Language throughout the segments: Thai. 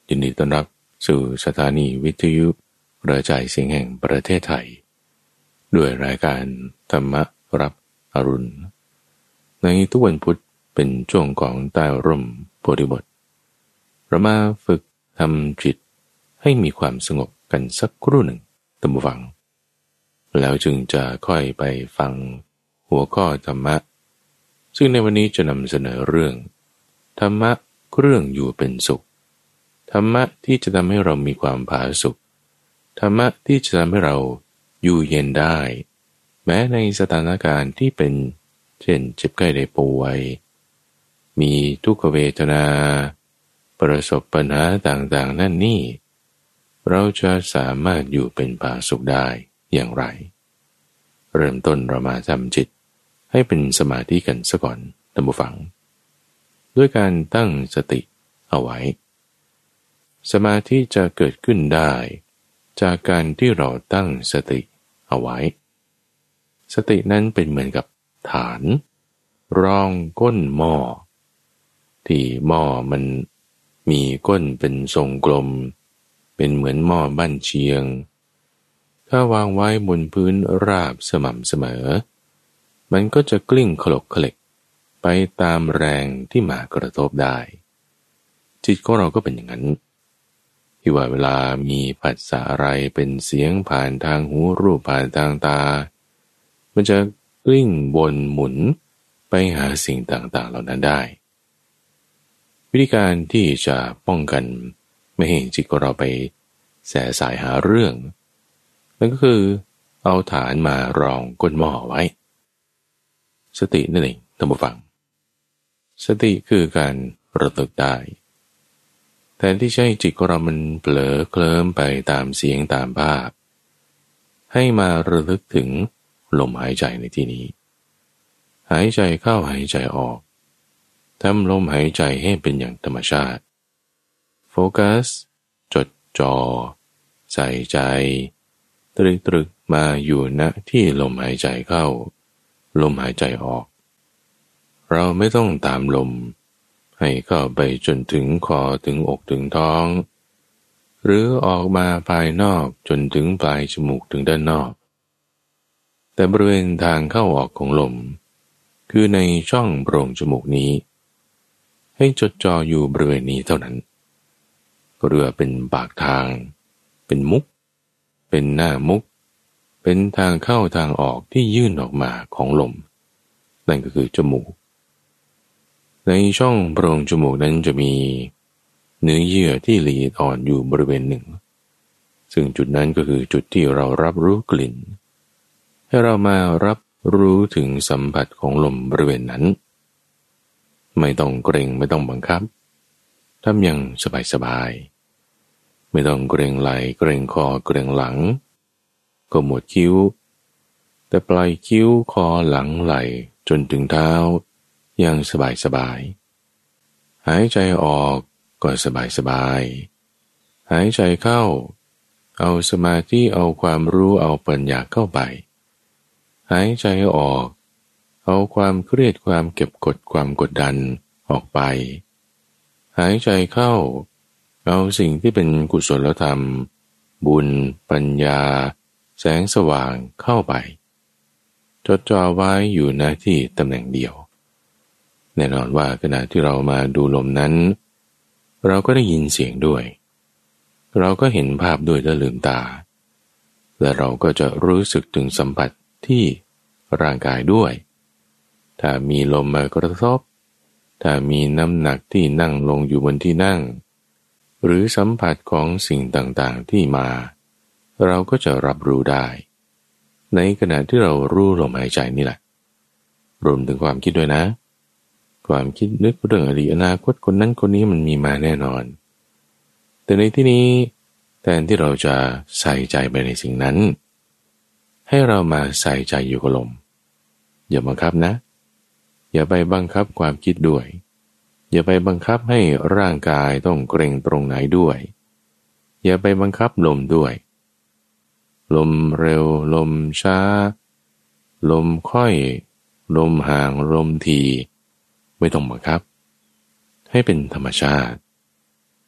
ยินดีต้อนรับสู่สถานีวิทยุกระจายเสียงแห่งประเทศไทยด้วยรายการธรรมรับอรุณในทุกวันพุธเป็นช่วงของใต้ร่มโพธิบทเรามาฝึกทำจิตให้มีความสงบกันสักครู่หนึ่งตั้งฟังแล้วจึงจะค่อยไปฟังหัวข้อธรรมะซึ่งในวันนี้จะนำเสนอเรื่องธรรมะเครื่องอยู่เป็นสุขธรรมะที่จะทำให้เรามีความผาสุกธรรมะที่จะทำให้เราอยู่เย็นได้แม้ในสถานการณ์ที่เป็นเช่นเจ็บไข้ได้ป่วยมีทุกขเวทนาประสบปัญหาต่างๆนั่นนี่เราจะสามารถอยู่เป็นผาสุกได้อย่างไรเริ่มต้นเรามาทำจิตให้เป็นสมาธิกันซะก่อนท่านผู้ฟังด้วยการตั้งสติเอาไว้สมาธิจะเกิดขึ้นได้จากการที่เราตั้งสติเอาไว้สตินั้นเป็นเหมือนกับฐานรองก้นหม้อที่หม้อมันมีก้นเป็นทรงกลมเป็นเหมือนหม้อบ้านเชียงถ้าวางไว้บนพื้นราบสม่ำเสมอมันก็จะกลิ้งขลกเขล็กไปตามแรงที่มากระทบได้จิตของเราก็เป็นอย่างนั้นที่ว่าเวลามีผัสสะอะไรเป็นเสียงผ่านทางหูรูปผ่านทางตามันจะกลิ้งวนหมุนไปหาสิ่งต่างๆเหล่านั้นได้วิธีการที่จะป้องกันไม่ให้จิตของเราไปแสสายหาเรื่องนั่นก็คือเอาฐานมารองก้นหม้อไว้สตินั่นเองท่านผู้ฟังสติคือการระลึกได้แทนที่จะให้จิตของเรามันเผลอเคลิ้มไปตามเสียงตามภาพให้มาระลึกถึงลมหายใจในที่นี้หายใจเข้าหายใจออกทำลมหายใจให้เป็นอย่างธรรมชาติโฟกัสจดจ่อใส่ใจตรึกมาอยู่ณที่ลมหายใจเข้าลมหายใจออกเราไม่ต้องตามลมให้เข้าไปจนถึงคอถึงอกถึงท้องหรือออกมาภายนอกจนถึงปลายจมูกถึงด้านนอกแต่บริเวณทางเข้าออกของลมคือในช่องโพรงจมูกนี้ให้จดจ่ออยู่บริเวณนี้เท่านั้นก็เรียกว่าเป็นปากทางเป็นมุกเป็นหน้ามุกเป็นทางเข้าทางออกที่ยื่นออกมาของลมนั่นก็คือจมูกในช่องโพรงจมูกนั้นจะมีเนื้อเยื่อที่ละเอียดอ่อนอยู่บริเวณหนึ่งซึ่งจุดนั้นก็คือจุดที่เรารับรู้กลิ่นให้เรามารับรู้ถึงสัมผัสของลมบริเวณนั้นไม่ต้องเกรงไม่ต้องบังคับทำอย่างสบายๆไม่ต้องเกรงไหล่เกรงคอเกรงหลังก็หมวดคิ้วแต่ปลายคิ้วคอหลังไหล่จนถึงเท้าอย่างสบายๆหายใจออกก็สบายๆหายใจเข้าเอาสมาธิเอาความรู้เอาปัญญาเข้าไปหายใจออกเอาความเครียดความเก็บกดความกดดันออกไปหายใจเข้าเอาสิ่งที่เป็นกุศลธรรมบุญปัญญาแสงสว่างเข้าไปจดจ่อไว้อยู่ณที่ตำแหน่งเดียวแน่นอนว่าขณะที่เรามาดูลมนั้นเราก็ได้ยินเสียงด้วยเราก็เห็นภาพด้วยและลืมตาและเราก็จะรู้สึกถึงสัมผัสที่ร่างกายด้วยถ้ามีลมมากระทบถ้ามีน้ำหนักที่นั่งลงอยู่บนที่นั่งหรือสัมผัสของสิ่งต่างๆที่มาเราก็จะรับรู้ได้ในขณะที่เรารู้ลมหายใจนี่แหละรวมถึงความคิดด้วยนะความคิดนึกเรื่องอดีตอนาคตคนนั้นคนนี้มันมีมาแน่นอนแต่ในที่นี้แทนที่เราจะใส่ใจไปในสิ่งนั้นให้เรามาใส่ใจอยู่กับลมอย่าบังคับนะอย่าไปบังคับความคิดด้วยอย่าไปบังคับให้ร่างกายต้องเกร็งตรงไหนด้วยอย่าไปบังคับลมด้วยลมเร็วลมช้าลมค่อยลมห่างลมทีไม่ต้องบังคับให้เป็นธรรมชาติพ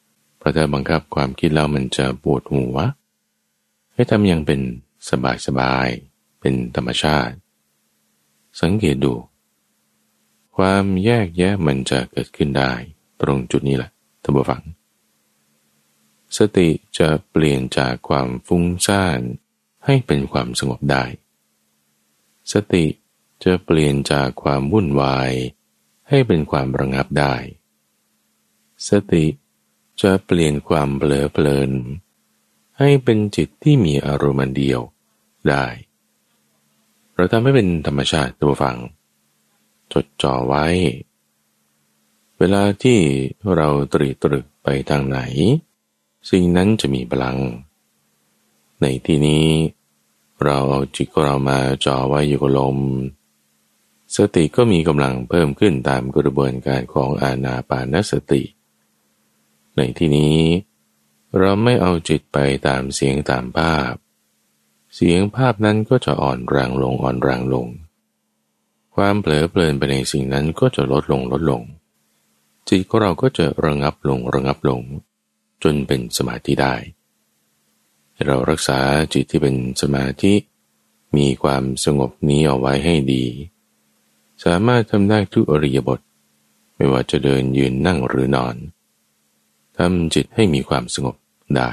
ราะถ้าบังคับความคิดแล้วมันจะปวดหัวให้ทำอย่างเป็นสบายๆเป็นธรรมชาติสังเกตดูความแยกแยะมันจะเกิดขึ้นได้ตรงจุดนี้แหละท่านผู้ฟังสติจะเปลี่ยนจากความฟุ้งซ่านให้เป็นความสงบได้สติจะเปลี่ยนจากความวุ่นวายให้เป็นความระงับได้สติจะเปลี่ยนความเผลอเพลินให้เป็นจิตที่มีอารมณ์เดียวได้เราทำให้เป็นธรรมชาติตัวฟังจดจ่อไว้เวลาที่เราตรึกไปทางไหนสิ่งนั้นจะมีพลังในที่นี้เราเอาจิตของเรามาจ่อไว้อยู่กับลมสติก็มีกำลังเพิ่มขึ้นตามกระบวนการของอานาปานสติในที่นี้เราไม่เอาจิตไปตามเสียงตามภาพเสียงภาพนั้นก็จะอ่อนแรงลงความเผลอเพลินไปในสิ่งนั้นก็จะลดลงจิตของเราก็จะระงับลงจนเป็นสมาธิได้เรารักษาจิตที่เป็นสมาธิมีความสงบนี้เอาไว้ให้ดีสามารถทำได้ทุกอิริยาบถไม่ว่าจะเดินยืนนั่งหรือนอนทำจิตให้มีความสงบได้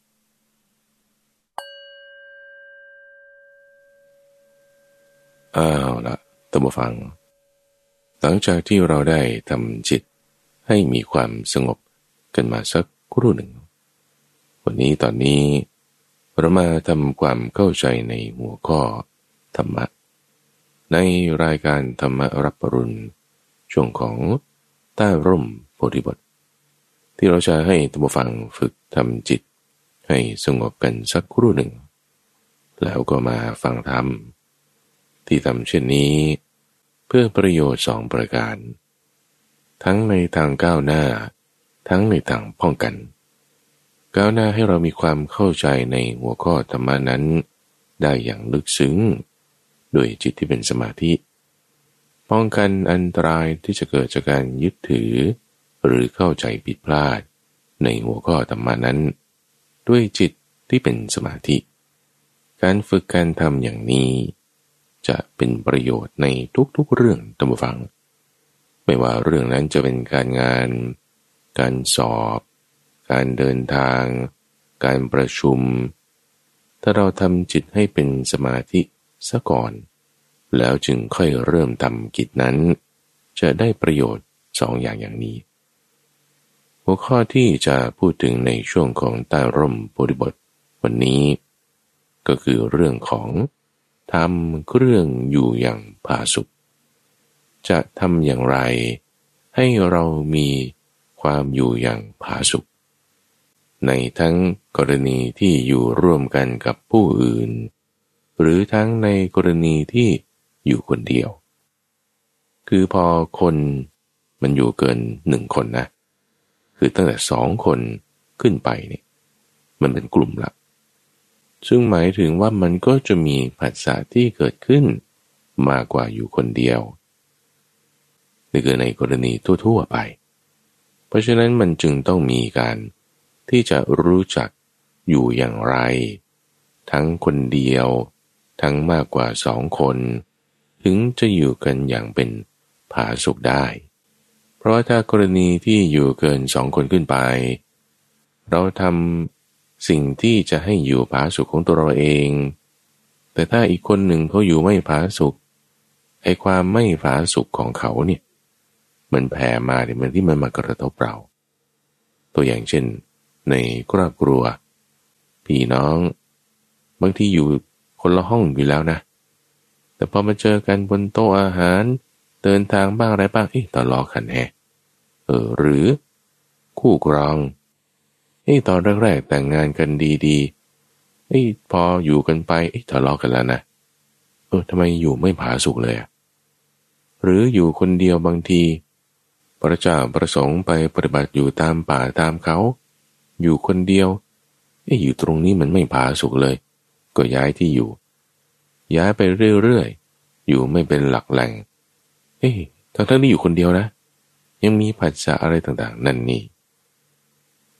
ละท่านผู้ฟังหลังจากที่เราได้ทำจิตให้มีความสงบกันมาสักครู่หนึ่งวันนี้ตอนนี้เรามาทำความเข้าใจในหัวข้อธรรมะในรายการธรรมรับปรุณช่วงของใต้ร่มโพธิบทที่เราจะให้ท่านผู้ฟังฝึกทำจิตให้สงบกันสักครู่หนึ่งแล้วก็มาฟังธรรมที่ทำเช่นนี้เพื่อประโยชน์2ประการทั้งในทางก้าวหน้าทั้งในทางป้องกันก้าวหน้าให้เรามีความเข้าใจในหัวข้อธรรมนั้นได้อย่างลึกซึ้งโดยจิตที่เป็นสมาธิป้องกันอันตรายที่จะเกิดจากการยึดถือหรือเข้าใจผิดพลาดในหัวข้อธรรมนั้นด้วยจิตที่เป็นสมาธิการฝึกการทำอย่างนี้จะเป็นประโยชน์ในทุกๆเรื่องท่านผู้ฟังไม่ว่าเรื่องนั้นจะเป็นการงานการสอบการเดินทางการประชุมถ้าเราทำจิตให้เป็นสมาธิซะก่อนแล้วจึงค่อยเริ่มทำกิจนั้นจะได้ประโยชน์2อย่างนี้หัวข้อที่จะพูดถึงในช่วงของใต้ร่มโพธิบทวันนี้ก็คือเรื่องของทำเครื่องอยู่อย่างผาสุกจะทำอย่างไรให้เรามีความอยู่อย่างผาสุกในทั้งกรณีที่อยู่ร่วมกันกับผู้อื่นหรือทั้งในกรณีที่อยู่คนเดียวคือพอคนมันอยู่เกิน1คนนะคือตั้งแต่2คนขึ้นไปเนี่ยมันเป็นกลุ่มละซึ่งหมายถึงว่ามันก็จะมีผัสสะที่เกิดขึ้นมากกว่าอยู่คนเดียวนี่คือในกรณีทั่วๆไปเพราะฉะนั้นมันจึงต้องมีการที่จะรู้จักอยู่อย่างไรทั้งคนเดียวทั้งมากกว่า2คนถึงจะอยู่กันอย่างเป็นผาสุกได้เพราะถ้ากรณีที่อยู่เกิน2คนขึ้นไปเราทำสิ่งที่จะให้อยู่ผาสุกของตัวเราเองแต่ถ้าอีกคนหนึ่งเขาอยู่ไม่ผาสุกไอ้ความไม่ผาสุกของเขาเนี่ยมันแผ่มาเนี่ยมันที่มันมากระทบเราตัวอย่างเช่นในครอบครัวพี่น้องบางทีอยู่คนละห้องอยู่แล้วนะแต่พอมาเจอกันบนโต๊ะอาหารเดินทางบ้างอะไรบ้างทะเลาะกันหรือคู่ครองตอนแรกๆแต่งงานกันดีๆพออยู่กันไปทะเลาะกันแล้วนะทำไมอยู่ไม่ผาสุกเลยหรืออยู่คนเดียวบางทีพระเจ้าประสงค์ไปปฏิบัติอยู่ตามป่าตามเขาอยู่คนเดียวอยู่ตรงนี้มันไม่ผาสุกเลยก็ย้ายที่อยู่ย้ายไปเรื่อยๆอยู่ไม่เป็นหลักแหล่งทั้งที่อยู่คนเดียวนะยังมีผัสสะอะไรต่างๆนั่นนี่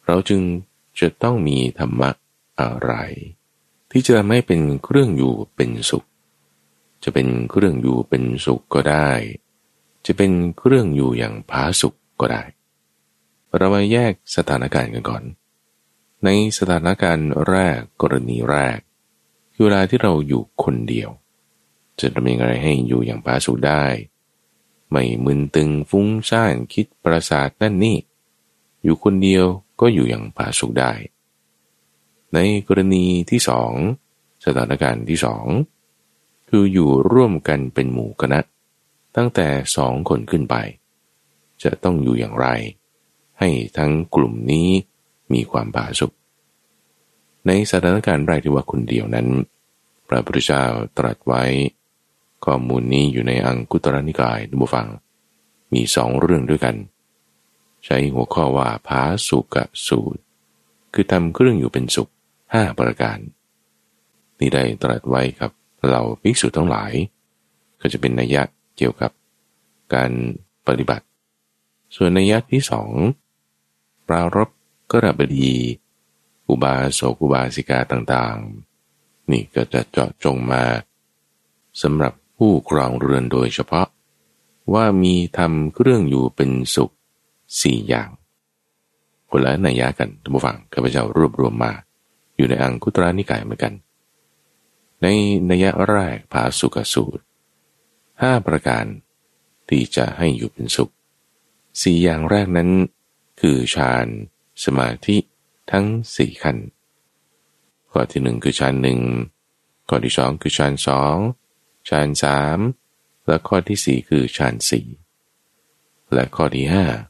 เราจึงจะต้องมีธรรมะอะไรที่จะทำให้เป็นเครื่องอยู่เป็นสุขจะเป็นเครื่องอยู่เป็นสุขก็ได้จะเป็นเครื่องอยู่อย่างผาสุกก็ได้เรามาแยกสถานการณ์กันก่อนในสถานการณ์แรกกรณีแรกคือเวลาที่เราอยู่คนเดียวจะทำยังไงให้อยู่อย่างผาสุกได้ไม่มึนตึงฟุ้งซ่านคิดประสาทนั่นนี่อยู่คนเดียวก็อยู่อย่างผาสุกได้ในกรณีที่สองสถานการณ์ที่สองคืออยู่ร่วมกันเป็นหมู่คณะตั้งแต่2 คนขึ้นไปจะต้องอยู่อย่างไรให้ทั้งกลุ่มนี้มีความผาสุกในสถานการณ์แรกที่ว่าคนเดียวนั้นพระพุทธเจ้าตรัสไว้ข้อมูลนี้อยู่ในอังคุตรนิกายท่านผู้ฟังมี2 เรื่องด้วยกันใช้หัวข้อว่าผาสุกสูตรคือทำเครื่องอยู่เป็นสุข5 ประการนี่ได้ตรัสไว้กับเราภิกษุทั้งหลายก็จะเป็นนัยยะเกี่ยวกับการปฏิบัติส่วนนัยยะที่2ปรารภกฤบดีอุบาสกอุบาสิกาต่างๆนี่ก็จะเจาะจงมาสำหรับผู้ครองเรือนโดยเฉพาะว่ามีทำเครื่องอยู่เป็นสุข4 อย่างคนละนัยยะกันท่านผู้ฟังข้าพเจ้ารวบรวมมาอยู่ในอังคุตรนิกายเหมือนกันในนัยยะแรกผาสุกสูตร5 ประการที่จะให้อยู่เป็นสุข4 อย่างแรกนั้นคือฌานสมาธิทั้ง4 ขั้นข้อที่1คือฌาน1ข้อที่2คือฌาน2ฌาน3และข้อที่4คือฌาน4และข้อที่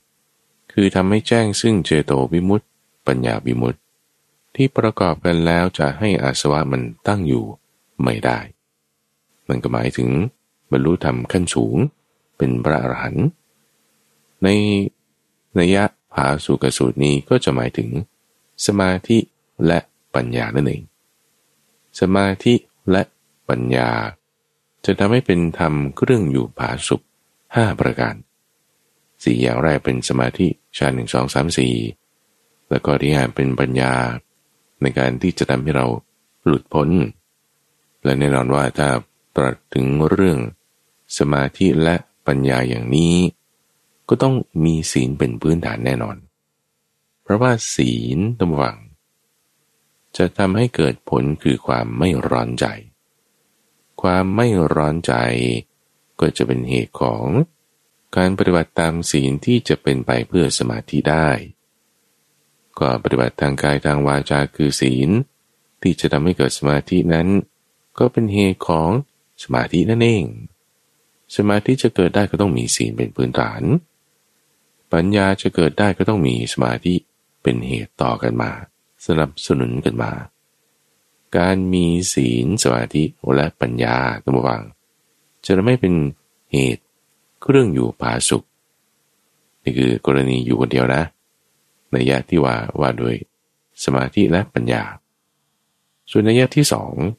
5คือทำให้แจ้งซึ่งเจโตวิมุตติปัญญาวิมุตติที่ประกอบกันแล้วจะให้อาสวะมันตั้งอยู่ไม่ได้มันก็หมายถึงบรรลุธรรมขั้นสูงเป็นพระอรหันต์ในนัยยะผาสุกสูตรนี้ก็จะหมายถึงสมาธิและปัญญานั่นเองสมาธิและปัญญาจะทำให้เป็นธรรมเครื่องอยู่ผาสุก5 ประการ4 อย่างแรกเป็นสมาธิฌาน1 2 3 4แล้วก็ที่5เป็นปัญญาในการที่จะทำให้เราหลุดพ้นและแน่นอนว่าถ้าตรัสถึงเรื่องสมาธิและปัญญาอย่างนี้ก็ต้องมีศีลเป็นพื้นฐานแน่นอนเพราะว่าศีลต้องระวังจะทำให้เกิดผลคือความไม่ร้อนใจความไม่ร้อนใจก็จะเป็นเหตุของการปฏิบัติตามศีลที่จะเป็นไปเพื่อสมาธิได้ก็ปฏิบัติทางกายทางวาจาคือศีลที่จะทำให้เกิดสมาธินั้นก็เป็นเหตุของสมาธินั่นเองสมาธิจะเกิดได้ก็ต้องมีศีลเป็นพื้นฐานปัญญาจะเกิดได้ก็ต้องมีสมาธิเป็นเหตุต่อกันมาสนับสนุนกันมาการมีศีลสมาธิและปัญญาตั้งวังจะไม่เป็นเหตุเครื่องอยู่ผาสุกนี่คือกรณีอยู่คนเดียวนะนัยยะที่ว่าโดยสมาธิและปัญญาส่วนนัยยะที่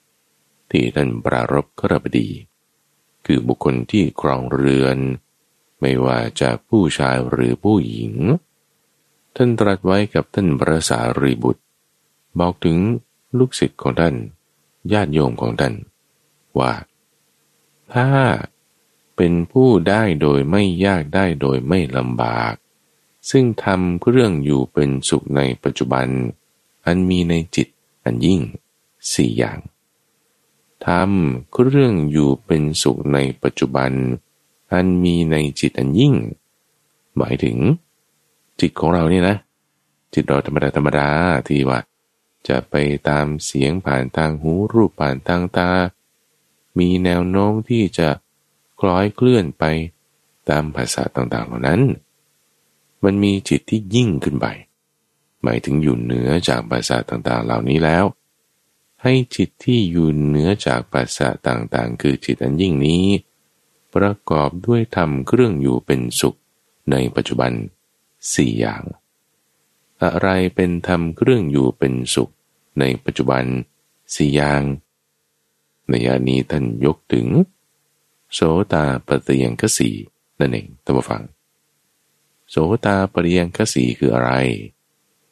2ที่ท่านปรารภกฤบดีคือบุคคลที่ครองเรือนไม่ว่าจะผู้ชายหรือผู้หญิงท่านตรัสไว้กับท่านพระสารีบุตรบอกถึงลูกศิษย์ของท่านญาติโยมของท่านว่าถ้าเป็นผู้ได้โดยไม่ยากได้โดยไม่ลำบากซึ่งทำเครื่องอยู่เป็นสุขในปัจจุบันอันมีในจิตอันยิ่ง4 อย่างทำเครื่องอยู่เป็นสุขในปัจจุบันอันมีในจิตอันยิ่งหมายถึงจิตของเราเนี่ยนะจิตเราธรรมดาที่ว่าจะไปตามเสียงผ่านทางหูรูปผ่านทางตามีแนวโน้มที่จะคล้อยเคลื่อนไปตามภาษาต่างๆเหล่านั้นมันมีจิตที่ยิ่งขึ้นไปหมายถึงอยู่เหนือจากภาษาต่างๆเหล่านี้แล้วให้จิตที่อยู่เหนือจากภาษาต่างๆคือจิตอันยิ่งนี้ประกอบด้วยธรรมเครื่องอยู่เป็นสุขในปัจจุบัน4 อย่างอะไรเป็นธรรมเครื่องอยู่เป็นสุขในปัจจุบัน4 อย่างในยานี้ท่านยกถึงโสตาปัตติยังคสีนั่นเองท่านผู้ฟังโสตาปัตติยังคสีคืออะไร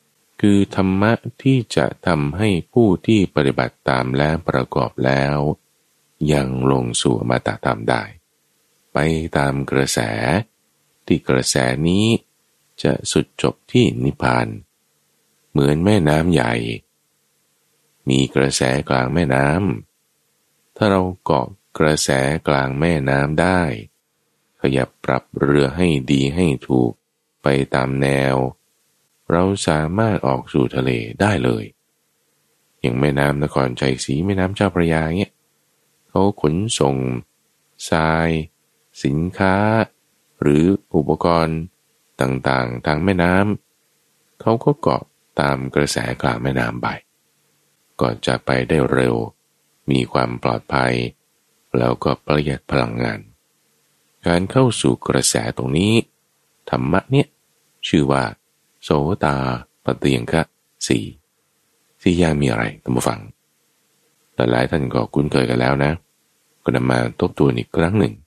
คือธรรมะที่จะทำให้ผู้ที่ปฏิบัติตามและประกอบแล้วยังลงสู่อมตะธรรมได้ไปตามกระแสที่กระแสนี้จะสุดจบที่นิพพานเหมือนแม่น้ำใหญ่มีกระแสกลางแม่น้ำถ้าเราเกาะกระแสกลางแม่น้ำได้ขยับปรับเรือให้ดีให้ถูกไปตามแนวเราสามารถออกสู่ทะเลได้เลยอย่างแม่น้ำนครชัยศรีแม่น้ำเจ้าพระยาเนี่ยเขาขนส่งทรายสินค้าหรืออุปกรณ์ต่างๆทางแม่น้ำเขาก็เกาะตามกระแสกลางแม่น้ำไปก็จะไปได้เร็วมีความปลอดภัยแล้วก็ประหยัดพลังงานการเข้าสู่กระแสตรงนี้ธรรมะเนี่ยชื่อว่าโสตาปัตติยังคะสี่อย่างมีอะไรท่านผู้ฟังหลายท่านก็คุ้นเคยกันแล้วนะก็นำมาทบทวนอีกครั้งหนึ่ง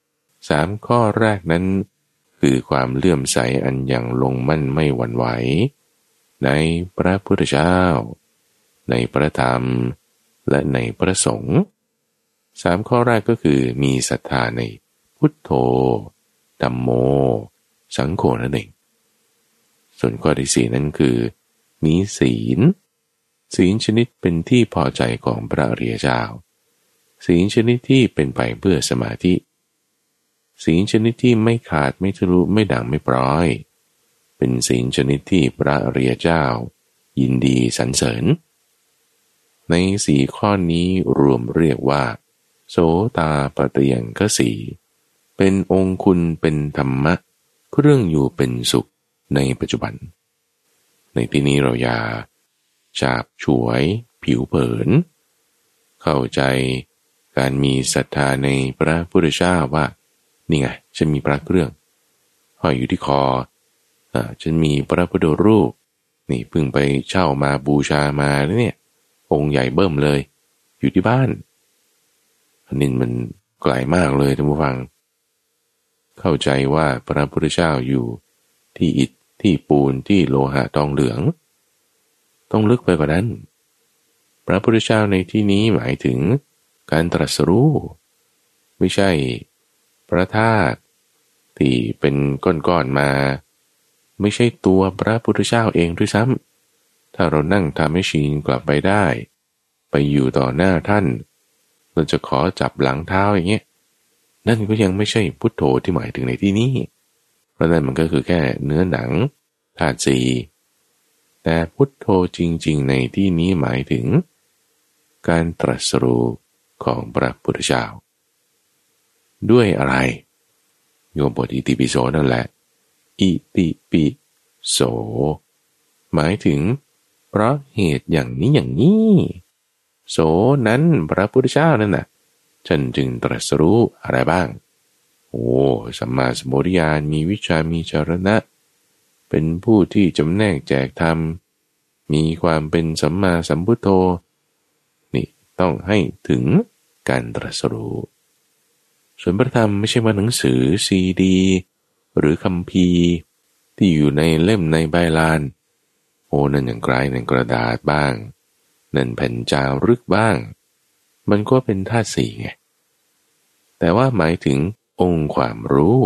3ข้อแรกนั้นคือความเลื่อมใสอันยังลงมั่นไม่หวั่นไหวในพระพุทธเจ้าในพระธรรมและในพระสงฆ์3ข้อแรกก็คือมีศรัทธาในพุทโธธัมโมสังโฆนั่นเองส่วนข้อที่4นั้นคือมีศีลชนิดเป็นที่พอใจของพระอริยเจ้าศีลชนิดที่เป็นไปเพื่อสมาธิศีลชนิดที่ไม่ขาดไม่ทะลุไม่ด่างไม่ปร้อยเป็นศีลชนิดที่พระอริยเจ้ายินดีสรรเสริญใน4ข้อนี้รวมเรียกว่าโสตาปัตติยังคะสีเป็นองค์คุณเป็นธรรมะเครื่องอยู่เป็นสุขในปัจจุบันในที่นี้เราอย่าฉาบฉวยผิวเผินเข้าใจการมีศรัทธาในพระพุทธเจ้าว่านี่ไงฉันมีพระเครื่องห้อยอยู่ที่คอฉันมีพระพุทธรูปนี่เพิ่งไปเช่ามาบูชามาแล้วเนี่ยองค์ใหญ่เบิ่มเลยอยู่ที่บ้านอันนี้มันไกลมากเลยท่านผู้ฟังเข้าใจว่าพระพุทธเจ้าอยู่ที่อิฐที่ปูนที่โลหะทองเหลืองต้องลึกไปกว่านั้นพระพุทธเจ้าในที่นี้หมายถึงการตรัสรู้ไม่ใช่พระธาตุที่เป็นก้อนๆมาไม่ใช่ตัวพระพุทธเจ้าเองด้วยซ้ำถ้าเรานั่งทำให้ชินกลับไปได้ไปอยู่ต่อหน้าท่านเราจะขอจับหลังเท้าอย่างเงี้ยนั่นก็ยังไม่ใช่พุทโธที่หมายถึงในที่นี้เพราะนั่นมันก็คือแค่เนื้อหนังธาตุสี่แต่พุทโธจริงๆในที่นี้หมายถึงการตรัสรู้ของพระพุทธเจ้าด้วยอะไรโยมบทอิติปิโสนั่นแหละอิติปิโสหมายถึงเพราะเหตุอย่างนี้โสนั้นพระพุทธเจ้านั่นน่ะฉันจึงตรัสรู้อะไรบ้างโอ้สัมมาสัมโพธิญาณมีวิชามีจรณะเป็นผู้ที่จำแนกแจกธรรมมีความเป็นสัมมาสัมพุทโธนี่ต้องให้ถึงการตรัสรู้ส่วนพระธรรมไม่ใช่ว่าหนังสือซีดีหรือคัมภีร์ที่อยู่ในเล่มในใบลานโอ้นั่นอย่างไกลนั่นกระดาษบ้างนั่นแผ่นจารึกบ้างมันก็เป็นธาตุสี่ไงแต่ว่าหมายถึงองค์ความรู้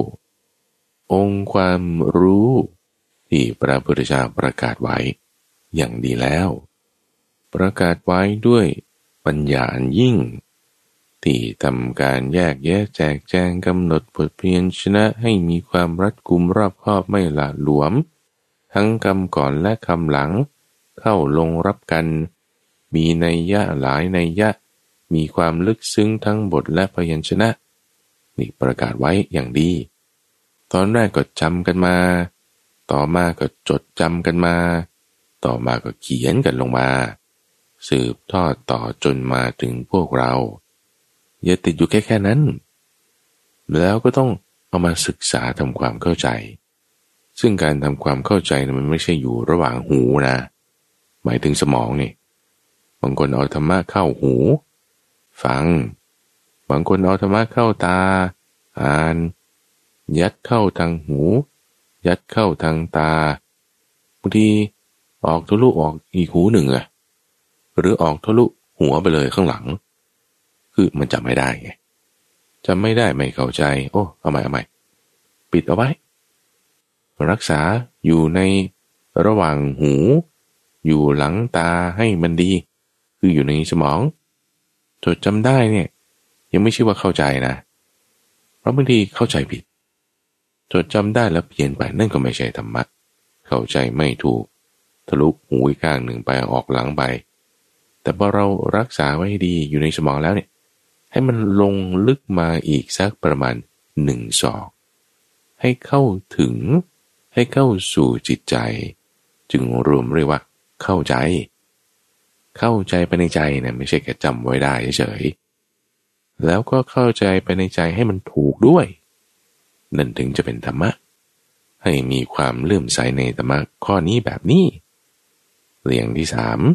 ที่พระพุทธเจ้าประกาศไว้อย่างดีแล้วประกาศไว้ด้วยปัญญาอันยิ่งที่ทำการแยกแยะแจกแจงกำหนดบทเพียรชนะให้มีความรัดกุมรอบคอบไม่หละหลวมทั้งคำก่อนและคำหลังเข้าลงรับกันมีนัยยะหลายนัยยะมีความลึกซึ้งทั้งบทและพยัญชนะนี่ประกาศไว้อย่างดีตอนแรกก็จำกันมาต่อมาก็จดจำกันมาต่อมาก็เขียนกันลงมาสืบทอดต่อจนมาถึงพวกเราอย่าติดอยู่แค่นั้นแล้วก็ต้องเอามาศึกษาทำความเข้าใจซึ่งการทำความเข้าใจมันไม่ใช่อยู่ระหว่างหูนะหมายถึงสมองนี่บางคนเอาธรรมะเข้าหูฟังบางคนเอาธรรมะเข้าตาอ่านยัดเข้าทางหูยัดเข้าทางตาบางทีออกทะลุออกอีกหูหนึ่งอะหรือออกทะลุหัวไปเลยข้างหลังคือมันจำไม่ได้ไงจำไม่ได้ไม่เข้าใจโอ้เอาใหม่ปิดเอาไว้รักษาอยู่ในระหว่างหูอยู่หลังตาให้มันดีคืออยู่ในสมองจดจำได้เนี่ยยังไม่ใช่ว่าเข้าใจนะเพราะบางทีเข้าใจผิดจดจำได้แล้วเปลี่ยนไปนั่นก็ไม่ใช่ธรรมะเข้าใจไม่ถูกทะลุหูอีกข้างหนึ่งไปออกหลังไปแต่พอเรารักษาไว้ดีอยู่ในสมองแล้วเนี่ยให้มันลงลึกมาอีกสักประมาณ1 ศอกให้เข้าถึงให้เข้าสู่จิตใจจึงรวมเรียกว่าเข้าใจไปในใจนะไม่ใช่แค่จำไว้ได้เฉยแล้วก็เข้าใจไปในใจให้มันถูกด้วยนั่นถึงจะเป็นธรรมะให้มีความเลื่อมใสในธรรมะข้อนี้แบบนี้เรื่องที่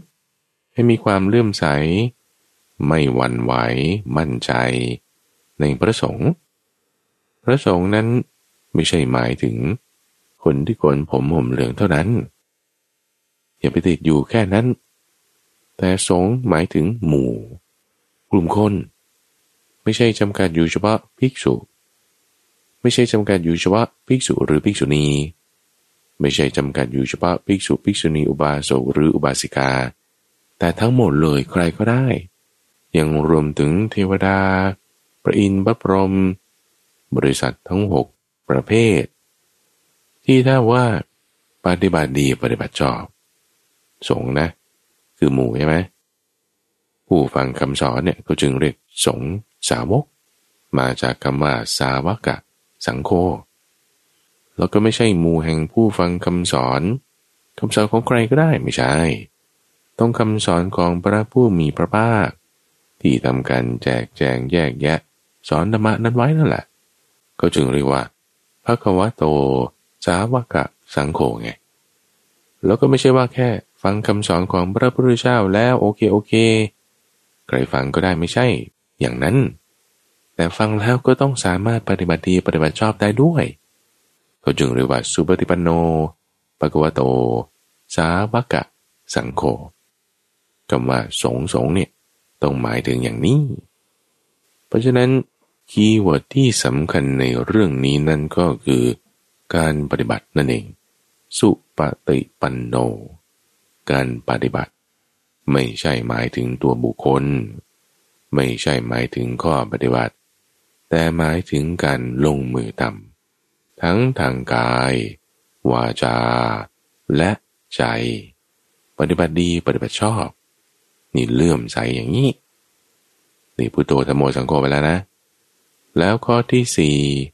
3ให้มีความเลื่อมใสไม่หวั่นไหวมั่นใจในพระสงฆ์นั้นไม่ใช่หมายถึงคนที่โกนผมห่มเหลืองเท่านั้นอย่าไปติดอยู่แค่นั้นแต่สงฆ์หมายถึงหมู่กลุ่มคนไม่ใช่จำกัดอยู่เฉพาะภิกษุไม่ใช่จำกัดอยู่เฉพาะภิกษุหรือภิกษุณีไม่ใช่จำกัดอยู่เฉพาะภิกษุภิกษุณีอุบาสกหรืออุบาสิกาแต่ทั้งหมดเลยใครก็ได้ยังรวมถึงเทวดาพระอินทร์พระพรหมบริษัททั้ง6ประเภทที่ถ้าว่าปฏิบัติดีปฏิบัติชอบสงฆ์นะคือหมู่ใช่ไหมผู้ฟังคำสอนเนี่ยก็จึงเรียกสงฆ์สาวกมาจากคำว่าสาวกะสังโฆแล้วก็ไม่ใช่หมู่แห่งผู้ฟังคำสอนของใครก็ได้ไม่ใช่ต้องคำสอนของพระผู้มีพระภาคที่ทำการแจกแจงแยกแยะสอนธรรมะนั้นไว้นั่นแหละก็จึงเรียกว่าภควโตสาวกะสังโฆไงแล้วก็ไม่ใช่ว่าแค่ฟังคำสอนของพระพุทธเจ้าแล้วโอเคใครฟังก็ได้ไม่ใช่อย่างนั้นแต่ฟังแล้วก็ต้องสามารถปฏิบัติดีปฏิบัติชอบได้ด้วยก็จึงเรียกว่าสุปฏิปันโนภควโตสาวกะสังโฆคำว่าสงฆ์เนี่ยต้องหมายถึงอย่างนี้เพราะฉะนั้นคีย์เวิร์ดที่สำคัญในเรื่องนี้นั่นก็คือการปฏิบัตินั่นเองสุปฏิปันโนการปฏิบัติไม่ใช่หมายถึงตัวบุคคลไม่ใช่หมายถึงข้อปฏิบัติแต่หมายถึงการลงมือทำทั้งทางกายวาจาและใจปฏิบัติดีปฏิบัติชอบนี่เลื่อมใสอย่างนี้นี่พุทโธธัมโมสังโฆไปแล้วนะแล้วข้อที่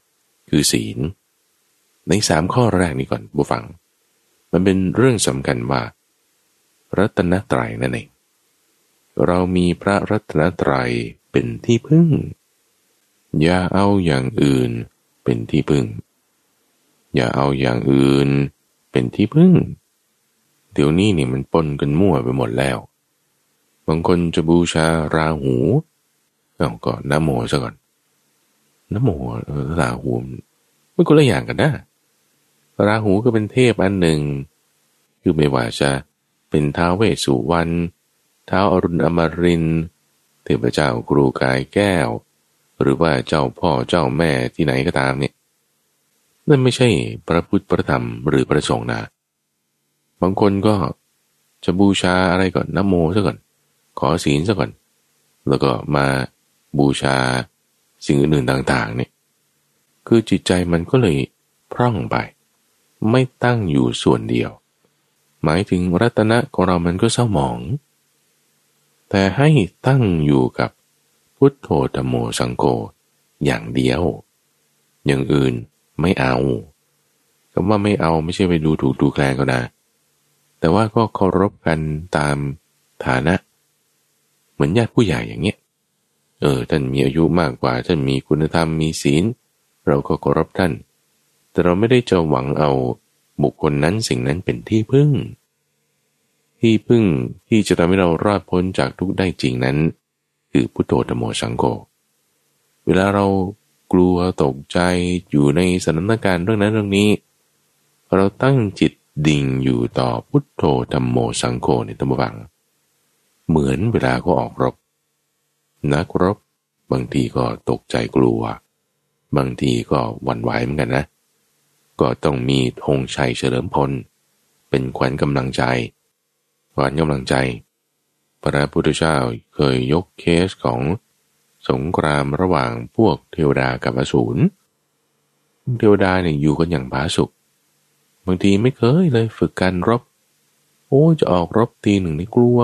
4คือศีลใน3ข้อแรกนี้ก่อนผู้ฟังมันเป็นเรื่องสำคัญว่ารัตนตรัยนั่นเองเรามีพระรัตนตรัยเป็นที่พึ่งอย่าเอาอย่างอื่นเป็นที่พึ่งอย่าเอาอย่างอื่นเป็นที่พึ่งเดี๋ยวนี้นี่มันปนกันมั่วไปหมดแล้วบางคนจะบูชาราหูก็นะโมซะก่อนนะโมราหูไม่คนละอย่างกันนะราหูก็เป็นเทพอันหนึ่งคือไม่ว่าจะเป็นท้าวเวสสุวรรณท้าวอรุณอมรินทร์เทพเจ้าครูกายแก้วหรือว่าเจ้าพ่อเจ้าแม่ที่ไหนก็ตามเนี่ยนั่นไม่ใช่พระพุทธพระธรรมหรือพระสงฆ์นะบางคนก็จะบูชาอะไรก่อนนะโมซะก่อนขอศีลซะก่อนแล้วก็มาบูชาสิ่งอื่นๆต่างๆเนี่ยคือจิตใจมันก็เลยพร่องไปไม่ตั้งอยู่ส่วนเดียวหมายถึงรัตนะของเรามันก็เศร้าหมองแต่ให้ตั้งอยู่กับพุทโธธัมโมสังโฆอย่างเดียวอย่างอื่นไม่เอาคำว่าไม่เอาไม่ใช่ไปดูถูกดูแคลนก็นะแต่ว่าก็เคารพกันตามฐานะเหมือนญาติผู้ใหญ่อย่างเงี้ยท่านมีอายุมากกว่าท่านมีคุณธรรมมีศีลเราก็เคารพท่านแต่เราไม่ได้จะหวังเอาบุคคลนั้นสิ่งนั้นเป็นที่พึ่งที่จะทำให้เรารอดพ้นจากทุกข์ได้จริงนั้นคือพุทโธธัมโมสังโฆเวลาเรากลัวตกใจอยู่ในสถานการณ์เรื่องนั้นเรื่องนี้เราตั้งจิตดิ่งอยู่ต่อพุทโธธัมโมสังโฆในตัมวังเหมือนเวลาเขาออกรบนักรบบางทีก็ตกใจกลัวบางทีก็หวั่นไหวเหมือนกันนะก็ต้องมีธงชัยเฉลิมพลเป็นขวัญกำลังใจพระพุทธเจ้าเคยยกเคสของสงครามระหว่างพวกเทวดากับอสูรเทวดาเนี่ยอยู่กันอย่างผาสุกบางทีไม่เคยเลยฝึกการรบโอ้จะออกรบทีหนึ่งนี่กลัว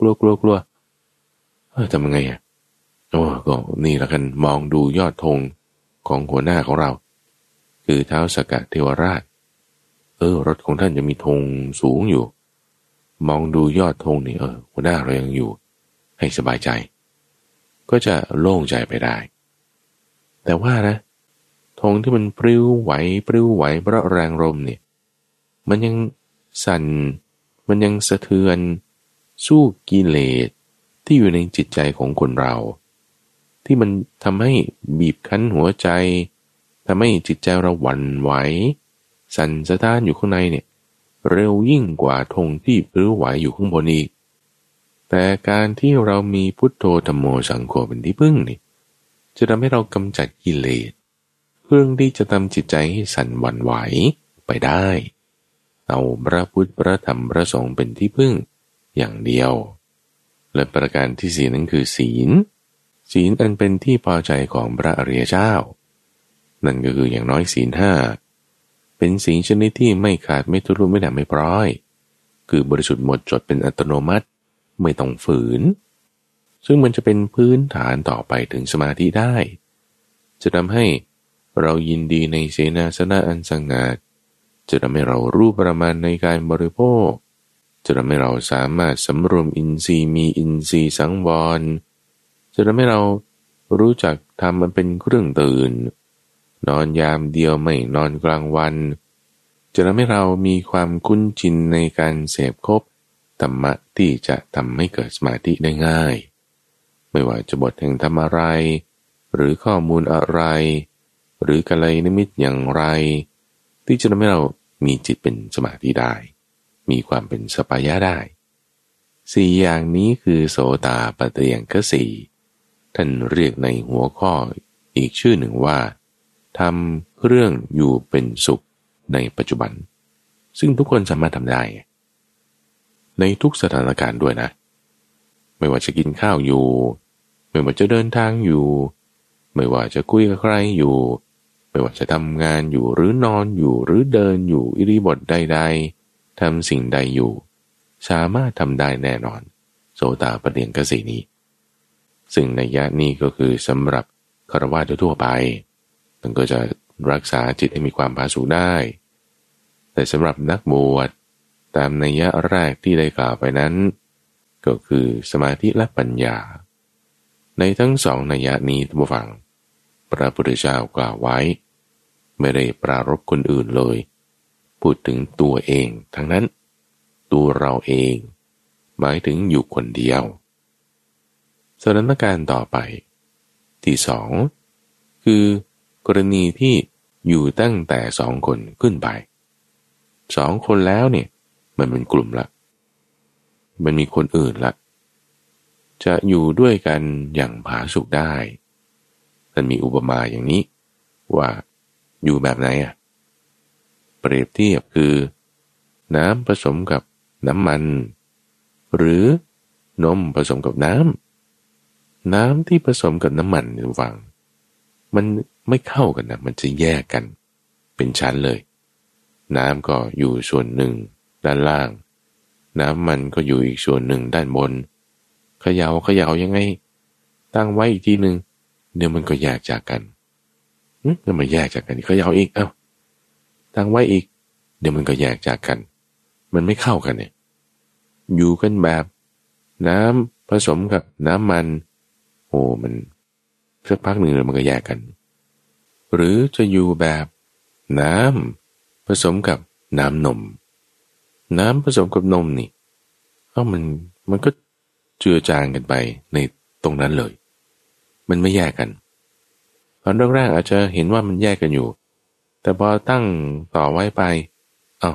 ทำยังไงอ่ะโอ้ก็นี่ละกันมองดูยอดธงของหัวหน้าของเราคือท้าวสักกะเทวราชรถของท่านจะมีธงสูงอยู่มองดูยอดธงนี่หัวหน้าเรายังอยู่ให้สบายใจก็จะโล่งใจไปได้แต่ว่านะธงที่มันปลิวไหวเพราะแรงลมเนี่ยมันยังสั่นมันยังสะเทือนสู้กิเลสที่อยู่ในจิตใจของคนเราที่มันทำให้บีบคั้นหัวใจทำให้จิตใจเราหวั่นไหวสั่นสะท้านอยู่ข้างในเนี่ยเร็วยิ่งกว่าธงที่ปลิวไหวอยู่ข้างบนอีกแต่การที่เรามีพุทโธธัมโมสังโฆเป็นที่พึ่งนี่จะทำให้เรากำจัดกิเลสเรื่องที่จะทำจิตใจให้สั่นหวั่นไหวไปได้เอาพระพุทธพระธรรมพระสงฆ์เป็นที่พึ่งอย่างเดียวและประการที่สี่นั้นคือศีลอันเป็นที่พอใจของพระอริยเจ้านั่นก็คืออย่างน้อยศีลห้าเป็นศีลชนิดที่ไม่ขาดไม่ทุรุ่ไม่ด่างไม่พร้อยคือบริสุทธิ์หมดจดเป็นอัตโนมัติไม่ต้องฝืนซึ่งมันจะเป็นพื้นฐานต่อไปถึงสมาธิได้จะทำให้เรายินดีในเสนาสนะอันสงัดจะทำให้เรารู้ประมาณในการบริโภคจะทำให้เราสามารถสำรวมอินทรีย์มีอินทรีย์สังวรจะทำให้เรารู้จักทำมันเป็นเครื่องตื่นนอนยามเดียวไม่นอนกลางวันจะทำให้เรามีความคุ้นชินในการเสพคบธรรมะที่จะทำให้เกิดสมาธิได้ง่ายไม่ว่าจะบทแห่งธรรมอะไรหรือข้อมูลอะไรหรือกัลยาณมิตรอย่างไรที่จะทำให้เรามีจิตเป็นสมาธิได้มีความเป็นสัพพยะได้สี่อย่างนี้คือโสตาปัตติยังคสี่ท่านเรียกในหัวข้ออีกชื่อหนึ่งว่าทำเรื่องอยู่เป็นสุขในปัจจุบันซึ่งทุกคนสามารถทำได้ในทุกสถานการณ์ด้วยนะไม่ว่าจะกินข้าวอยู่ไม่ว่าจะเดินทางอยู่ไม่ว่าจะคุยกับใครอยู่ไม่ว่าจะทำงานอยู่หรือนอนอยู่หรือเดินอยู่อิริยาบถใดๆทำสิ่งใดอยู่สามารถทำได้แน่นอนโสตาปัตติยังคสีนี้ซึ่งนัยยะนี้ก็คือสำหรับฆราวาสทั่วไปมันก็จะรักษาจิตให้มีความผาสุกได้แต่สำหรับนักบวชตามนัยยะแรกที่ได้กล่าวไปนั้นก็คือสมาธิและปัญญาในทั้งสองนัยยะนี้ท่านผู้ฟังพระพุทธเจ้ากล่าวไว้ไม่ได้ปรารภคนอื่นเลยพูดถึงตัวเองทั้งนั้นตัวเราเองหมายถึงอยู่คนเดียวสถานการณ์ต่อไปที่สองคือกรณีที่อยู่ตั้งแต่สองคนขึ้นไปสองคนแล้วเนี่ยมันเป็นกลุ่มละมันมีคนอื่นละจะอยู่ด้วยกันอย่างผาสุกได้มันมีอุปมาอย่างนี้ว่าอยู่แบบไหนเปรียบเทียบคือน้ำผสมกับน้ำมันหรือนมผสมกับน้ำที่ผสมกับน้ำมันระหว่างมันไม่เข้ากันนะมันจะแยกกันเป็นชั้นเลยน้ำก็อยู่ส่วนหนึ่งด้านล่างน้ำมันก็อยู่อีกส่วนหนึ่งด้านบนเขย่ายังไงตั้งไว้อีกทีหนึ่งเดี๋ยวมันก็แยกจากกันแล้วมันแยกจากกันเขย่าอีกตั้งไว้อีกเดี๋ยวมันก็แยกจากกันมันไม่เข้ากันเนี่ยอยู่กันแบบน้ำผสมกับน้ำมันโอ้มันสักพักหนึ่งแล้วมันก็แยกกันหรือจะอยู่แบบน้ำผสมกับน้ำนมผสมกับนมนี่มันก็เจือจางกันไปในตรงนั้นเลยมันไม่แยกกันตอนแรกๆอาจจะเห็นว่ามันแยกกันอยู่แต่พอตั้งต่อไว้ไป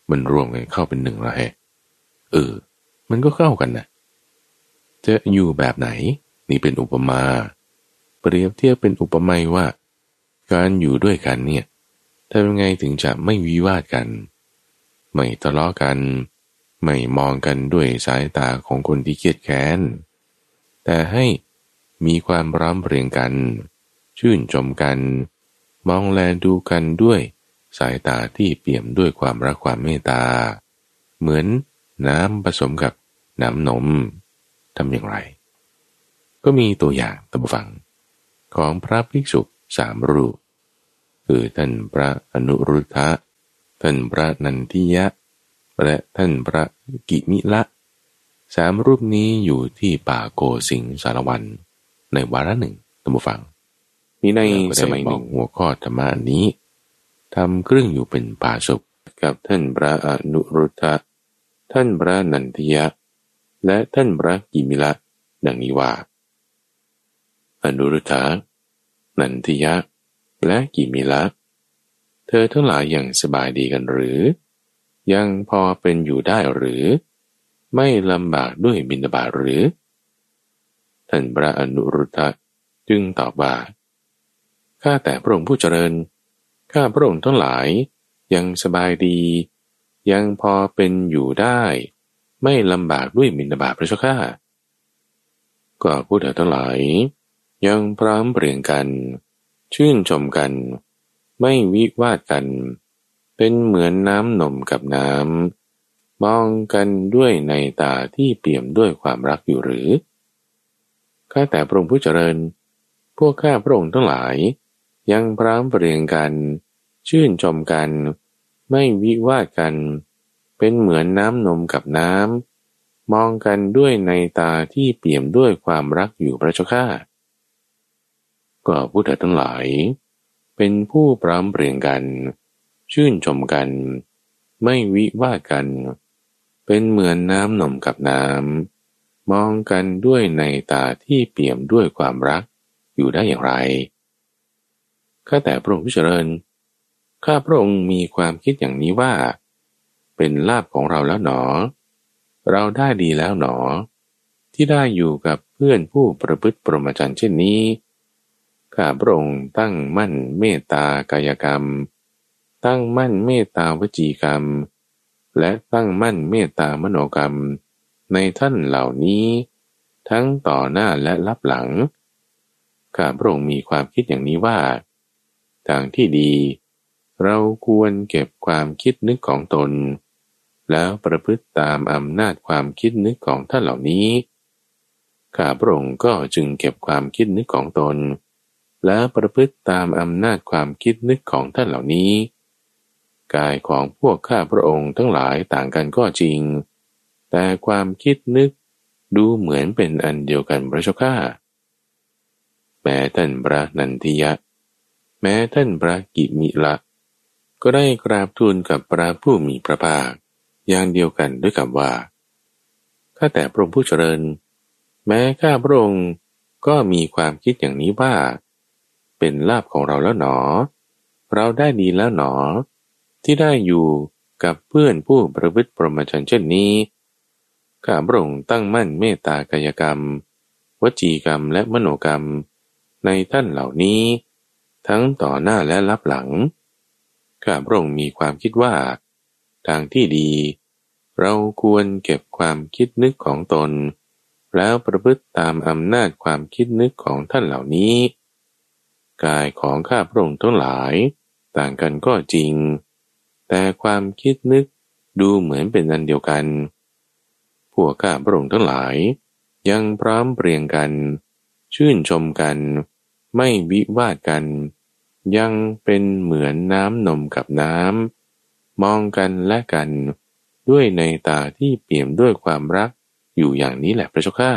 มันรวมกันเข้าเป็นหนึ่งแล้วมันก็เข้ากันนะจะอยู่แบบไหนนี่เป็นอุปมาเปรียบเทียบเป็นอุปไมยว่าการอยู่ด้วยกันเนี่ยทำยังไงถึงจะไม่วิวาทกันไม่ทะเลาะกันไม่มองกันด้วยสายตาของคนที่เครียดแค้นแต่ให้มีความร้ำเรียงกันชื่นชมกันมองแลดูกันด้วยสายตาที่เปี่ยมด้วยความรักความเมตตาเหมือนน้ำผสมกับน้ำนมทำอย่างไรก็มีตัวอย่างตามฟังของพระภิกษุ3 รูปคือท่านพระอนุรุทธะท่านพระนันทิยะและท่านพระกิมิละ3 รูปนี้อยู่ที่ป่าโกสิงสารวันในวาระหนึ่งตามฟังมีในสมัยหนึ่งหัวข้อธรรมะนี้ทำเครื่องอยู่เป็นป่าสุขกับท่านพระอนุรุทธะท่านพระนันทิยะและท่านพระกิมิละดังนี้ว่าอนุรุทธะนันทิยะและกิมิละเธอทั้งหลายยังสบายดีกันหรือยังพอเป็นอยู่ได้หรือไม่ลำบากด้วยบิณฑบาตหรือท่านพระอนุรุทธะจึงตอบว่าข้าแต่พระองค์ผู้เจริญข้าพระองค์ทั้งหลายยังสบายดียังพอเป็นอยู่ได้ไม่ลำบากด้วยบิณฑบาตพระเจ้าข้าก็ผู้เถิดทั้งหลายยังพร้อมเพรียงกันชื่นชมกันไม่วิวาทกันเป็นเหมือนน้ำนมกับน้ำมองกันด้วยในตาที่เปี่ยมด้วยความรักอยู่หรือข้าแต่พระองค์ผู้เจริญพวกข้าพระองค์ทั้งหลายยังพร้อมเพรียงกันชื่นชมกันไม่วิวาทกันเป็นเหมือนน้ำนมกับน้ำมองกันด้วยในตาที่เปี่ยมด้วยความรักอยู่พระเจ้าข้าก็ผู้เถิดทั้งหลายเป็นผู้พร้อมเพรียงกันชื่นชมกันไม่วิวาทกันเป็นเหมือนน้ำนมกับน้ำมองกันด้วยในตาที่เปี่ยมด้วยความรักอยู่ได้อย่างไรข้าแต่พระองค์ผู้เจริญข้าพระองค์มีความคิดอย่างนี้ว่าเป็นลาภของเราแล้วหนอเราได้ดีแล้วหนอที่ได้อยู่กับเพื่อนผู้ประพฤติพรหมจรรย์เช่นนี้ข้าพระองค์ตั้งมั่นเมตตากายกรรมตั้งมั่นเมตตาวจีกรรมและตั้งมั่นเมตตามโนกรรมในท่านเหล่านี้ทั้งต่อหน้าและลับหลังข้าพระองค์มีความคิดอย่างนี้ว่าทางที่ดีเราควรเก็บความคิดนึกของตนแล้วประพฤติตามอำนาจความคิดนึกของท่านเหล่านี้ข้าพระองค์ก็จึงเก็บความคิดนึกของตนและประพฤติตามอำนาจความคิดนึกของท่านเหล่านี้กายของพวกข้าพระองค์ทั้งหลายต่างกันก็จริงแต่ความคิดนึกดูเหมือนเป็นอันเดียวกันพระเจ้าข้าแม้ท่านพระนันทิยะแม้ท่านพระกิมิละก็ได้กราบทูลกับพระผู้มีพระภาคอย่างเดียวกันด้วยคำว่าข้าแต่พระองค์ผู้เจริญแม้ข้าพระองค์ก็มีความคิดอย่างนี้ว่าเป็นลาภของเราแล้วหนอเราได้ดีแล้วหนอที่ได้อยู่กับเพื่อนผู้ประพฤติพรหมจรรย์เช่นนี้ข้าพระองค์ตั้งมั่นเมตตากายกรรมวจีกรรมและมโนกรรมในท่านเหล่านี้ทั้งต่อหน้าและลับหลังข้าพระองค์มีความคิดว่าทางที่ดีเราควรเก็บความคิดนึกของตนแล้วประพฤติตามอำนาจความคิดนึกของท่านเหล่านี้กายของข้าพระองค์ทั้งหลายต่างกันก็จริงแต่ความคิดนึกดูเหมือนเป็นอันเดียวกันพวกข้าพระองค์ทั้งหลายยังพร้อมเพรียงกันชื่นชมกันไม่วิวาทกันยังเป็นเหมือนน้ำนมกับน้ำมองกันและกันด้วยในตาที่เปี่ยมด้วยความรักอยู่อย่างนี้แหละพระเจ้าข้า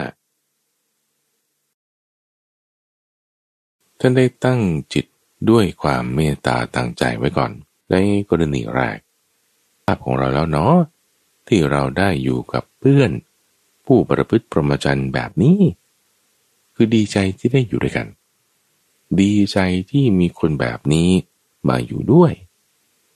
ท่านได้ตั้งจิตด้วยความเมตตาตั้งใจไว้ก่อนในกรณีแรกภาพของเราแล้วเนาะที่เราได้อยู่กับเพื่อนผู้ประพฤติพรหมจรรย์แบบนี้คือดีใจที่ได้อยู่ด้วยกันดีใจที่มีคนแบบนี้มาอยู่ด้วย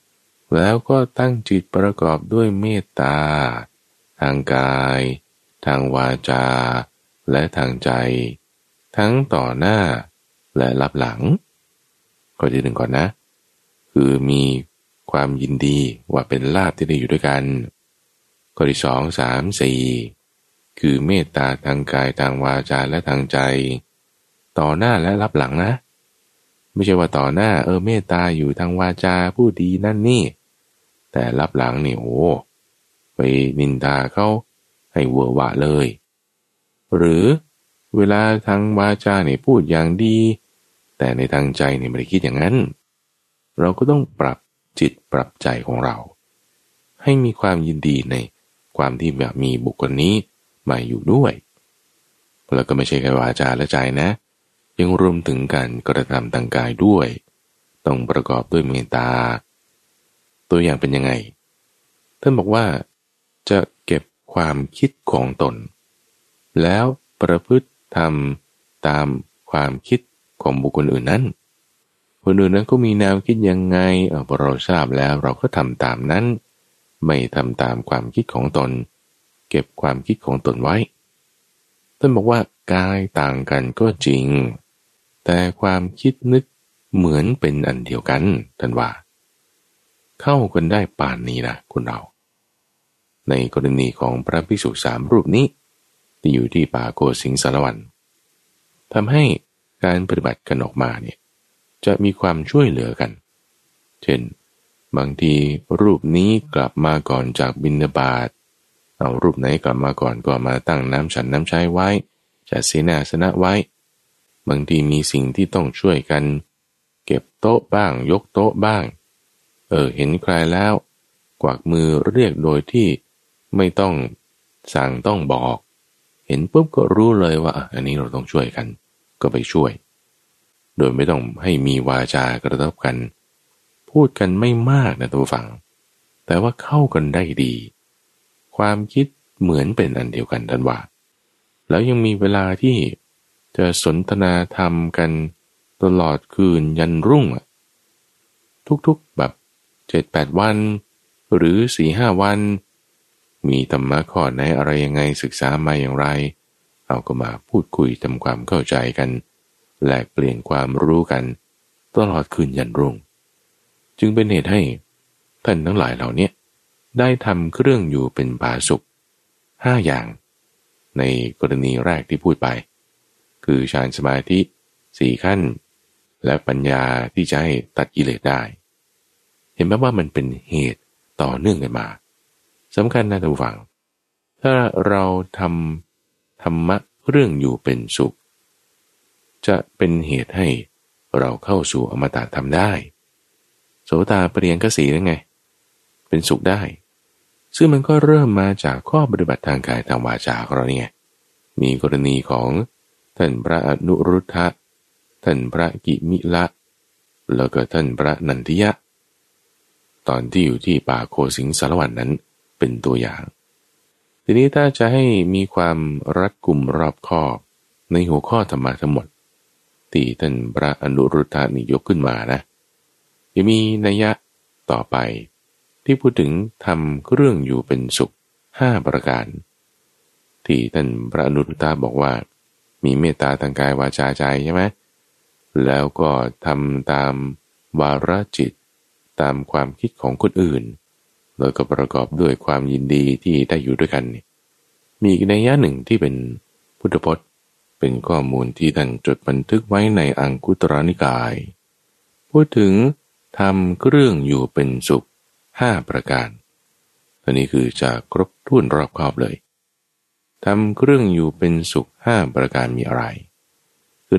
แล้วก็ตั้งจิตประกอบด้วยเมตตาทางกายทางวาจาและทางใจทั้งต่อหน้าและลับหลังก็ที่หนึ่งก่อนนะคือมีความยินดีว่าเป็นลาภที่ได้อยู่ด้วยกันข้อที่สองสามสี่คือเมตตาทางกายทางวาจาและทางใจต่อหน้าและลับหลังนะไม่ใช่ว่าต่อหน้าเมตตาอยู่ทางวาจาผู้ดีนั่นนี่แต่ลับหลังนี่โอ้ไปนินทาเขาให้เวอร์วะเลยหรือเวลาทางวาจาเนี่ยพูดอย่างดีแต่ในทางใจเนี่ยไม่ได้คิดอย่างนั้นเราก็ต้องปรับจิตปรับใจของเราให้มีความยินดีในความที่แบบมีบุคคลนี้มาอยู่ด้วยแล้วก็ไม่ใช่แค่วาจาและใจนะยังรวมถึงการกระทำทางกายด้วยต้องประกอบด้วยเมตตาตัวอย่างเป็นยังไงท่านบอกว่าจะเก็บความคิดของตนแล้วประพฤติทำตามความคิดของบุคคลอื่นนั้นคนอื่นนั้นก็มีแนวคิดยังไงพอเราทราบแล้วเราก็ทำตามนั้นไม่ทำตามความคิดของตนเก็บความคิดของตนไว้ท่านบอกว่ากายต่างกันก็จริงแต่ความคิดนึกเหมือนเป็นอันเดียวกันท่านว่าเข้ากันได้ป่านนี้นะคุณเราในกรณีของพระภิกษุสามรูปนี้ที่อยู่ที่ป่าโกสิงสารวันทำให้การปฏิบัติกันออกมาเนี่ยจะมีความช่วยเหลือกันเช่นบางทีรูปนี้กลับมาก่อนจากบิณฑบาตเอารูปไหนกลับมาก่อนก็มาตั้งน้ำฉันน้ำใช้ไว้จัดเสนาสนะไว้บางทีมีสิ่งที่ต้องช่วยกันเก็บโต๊ะบ้างยกโต๊ะบ้างเห็นใครแล้วกวักมือเรียกโดยที่ไม่ต้องสั่งต้องบอกเห็นปุ๊บก็รู้เลยว่าอันนี้เราต้องช่วยกันก็ไปช่วยโดยไม่ต้องให้มีวาจากระทบกันพูดกันไม่มากนะตัวฟังแต่ว่าเข้ากันได้ดีความคิดเหมือนเป็นอันเดียวกันท่านว่าแล้วยังมีเวลาที่จะสนทนาธรรมกันตลอดคืนยันรุ่งทุกๆแบบ 7-8 วันหรือ 4-5 วันมีธรรมะข้อไหนอะไรยังไงศึกษามาอย่างไรเอาก็มาพูดคุยทำความเข้าใจกันแลกเปลี่ยนความรู้กันตลอดคืนยันรุ่งจึงเป็นเหตุให้ท่านทั้งหลายเหล่านี้ได้ทำเครื่องอยู่เป็นผาสุก5อย่างในกรณีแรกที่พูดไปคือฌานสมาธิ4ขั้นและปัญญาที่จะให้ตัดกิเลสได้เห็นไหมว่ามันเป็นเหตุต่อเนื่องกันมาสำคัญนะท่านผู้ฟังถ้าเราทำธรรมะเรื่องอยู่เป็นสุขจะเป็นเหตุให้เราเข้าสู่อมตะธรรมได้โสตาปริยังคสีนั่นไงเป็นสุขได้ซึ่งมันก็เริ่มมาจากข้อปฏิบัติทางกายทางวาจาของเราเนี่ยมีกรณีของท่านพระอนุรุทธะท่านพระกิมิละแล้วก็ท่านพระนันทิยะตอนที่อยู่ที่ป่าโคสิงสารวัตรนั้นเป็นตัวอย่างทีนี้ถ้าจะให้มีความรัดกุมรอบคอบในหัวข้อธรรมะทั้งหมดที่ท่านพระอนุรุทธะนี่ยกขึ้นมานะจะมีนัยยะต่อไปที่พูดถึงทำเรื่องอยู่เป็นสุข5ประการที่ท่านพระอนุรุทธะบอกว่ามีเมตตาทางกายวาจาใจใช่ไหมแล้วก็ทำตามวาระจิตตามความคิดของคนอื่นแล้วก็ประกอบด้วยความยินดีที่ได้อยู่ด้วยกันมีอีกนัยยะหนึ่งที่เป็นพุทธพจน์เป็นข้อมูลที่ท่านจดบันทึกไว้ในอังคุตรนิกายพูดถึงทำเครื่องอยู่เป็นสุข5ประการอันนี้คือจะครบถ้วนรอบคอบเลยทำเครื่องอยู่เป็นสุข5ประการมีอะไรคือ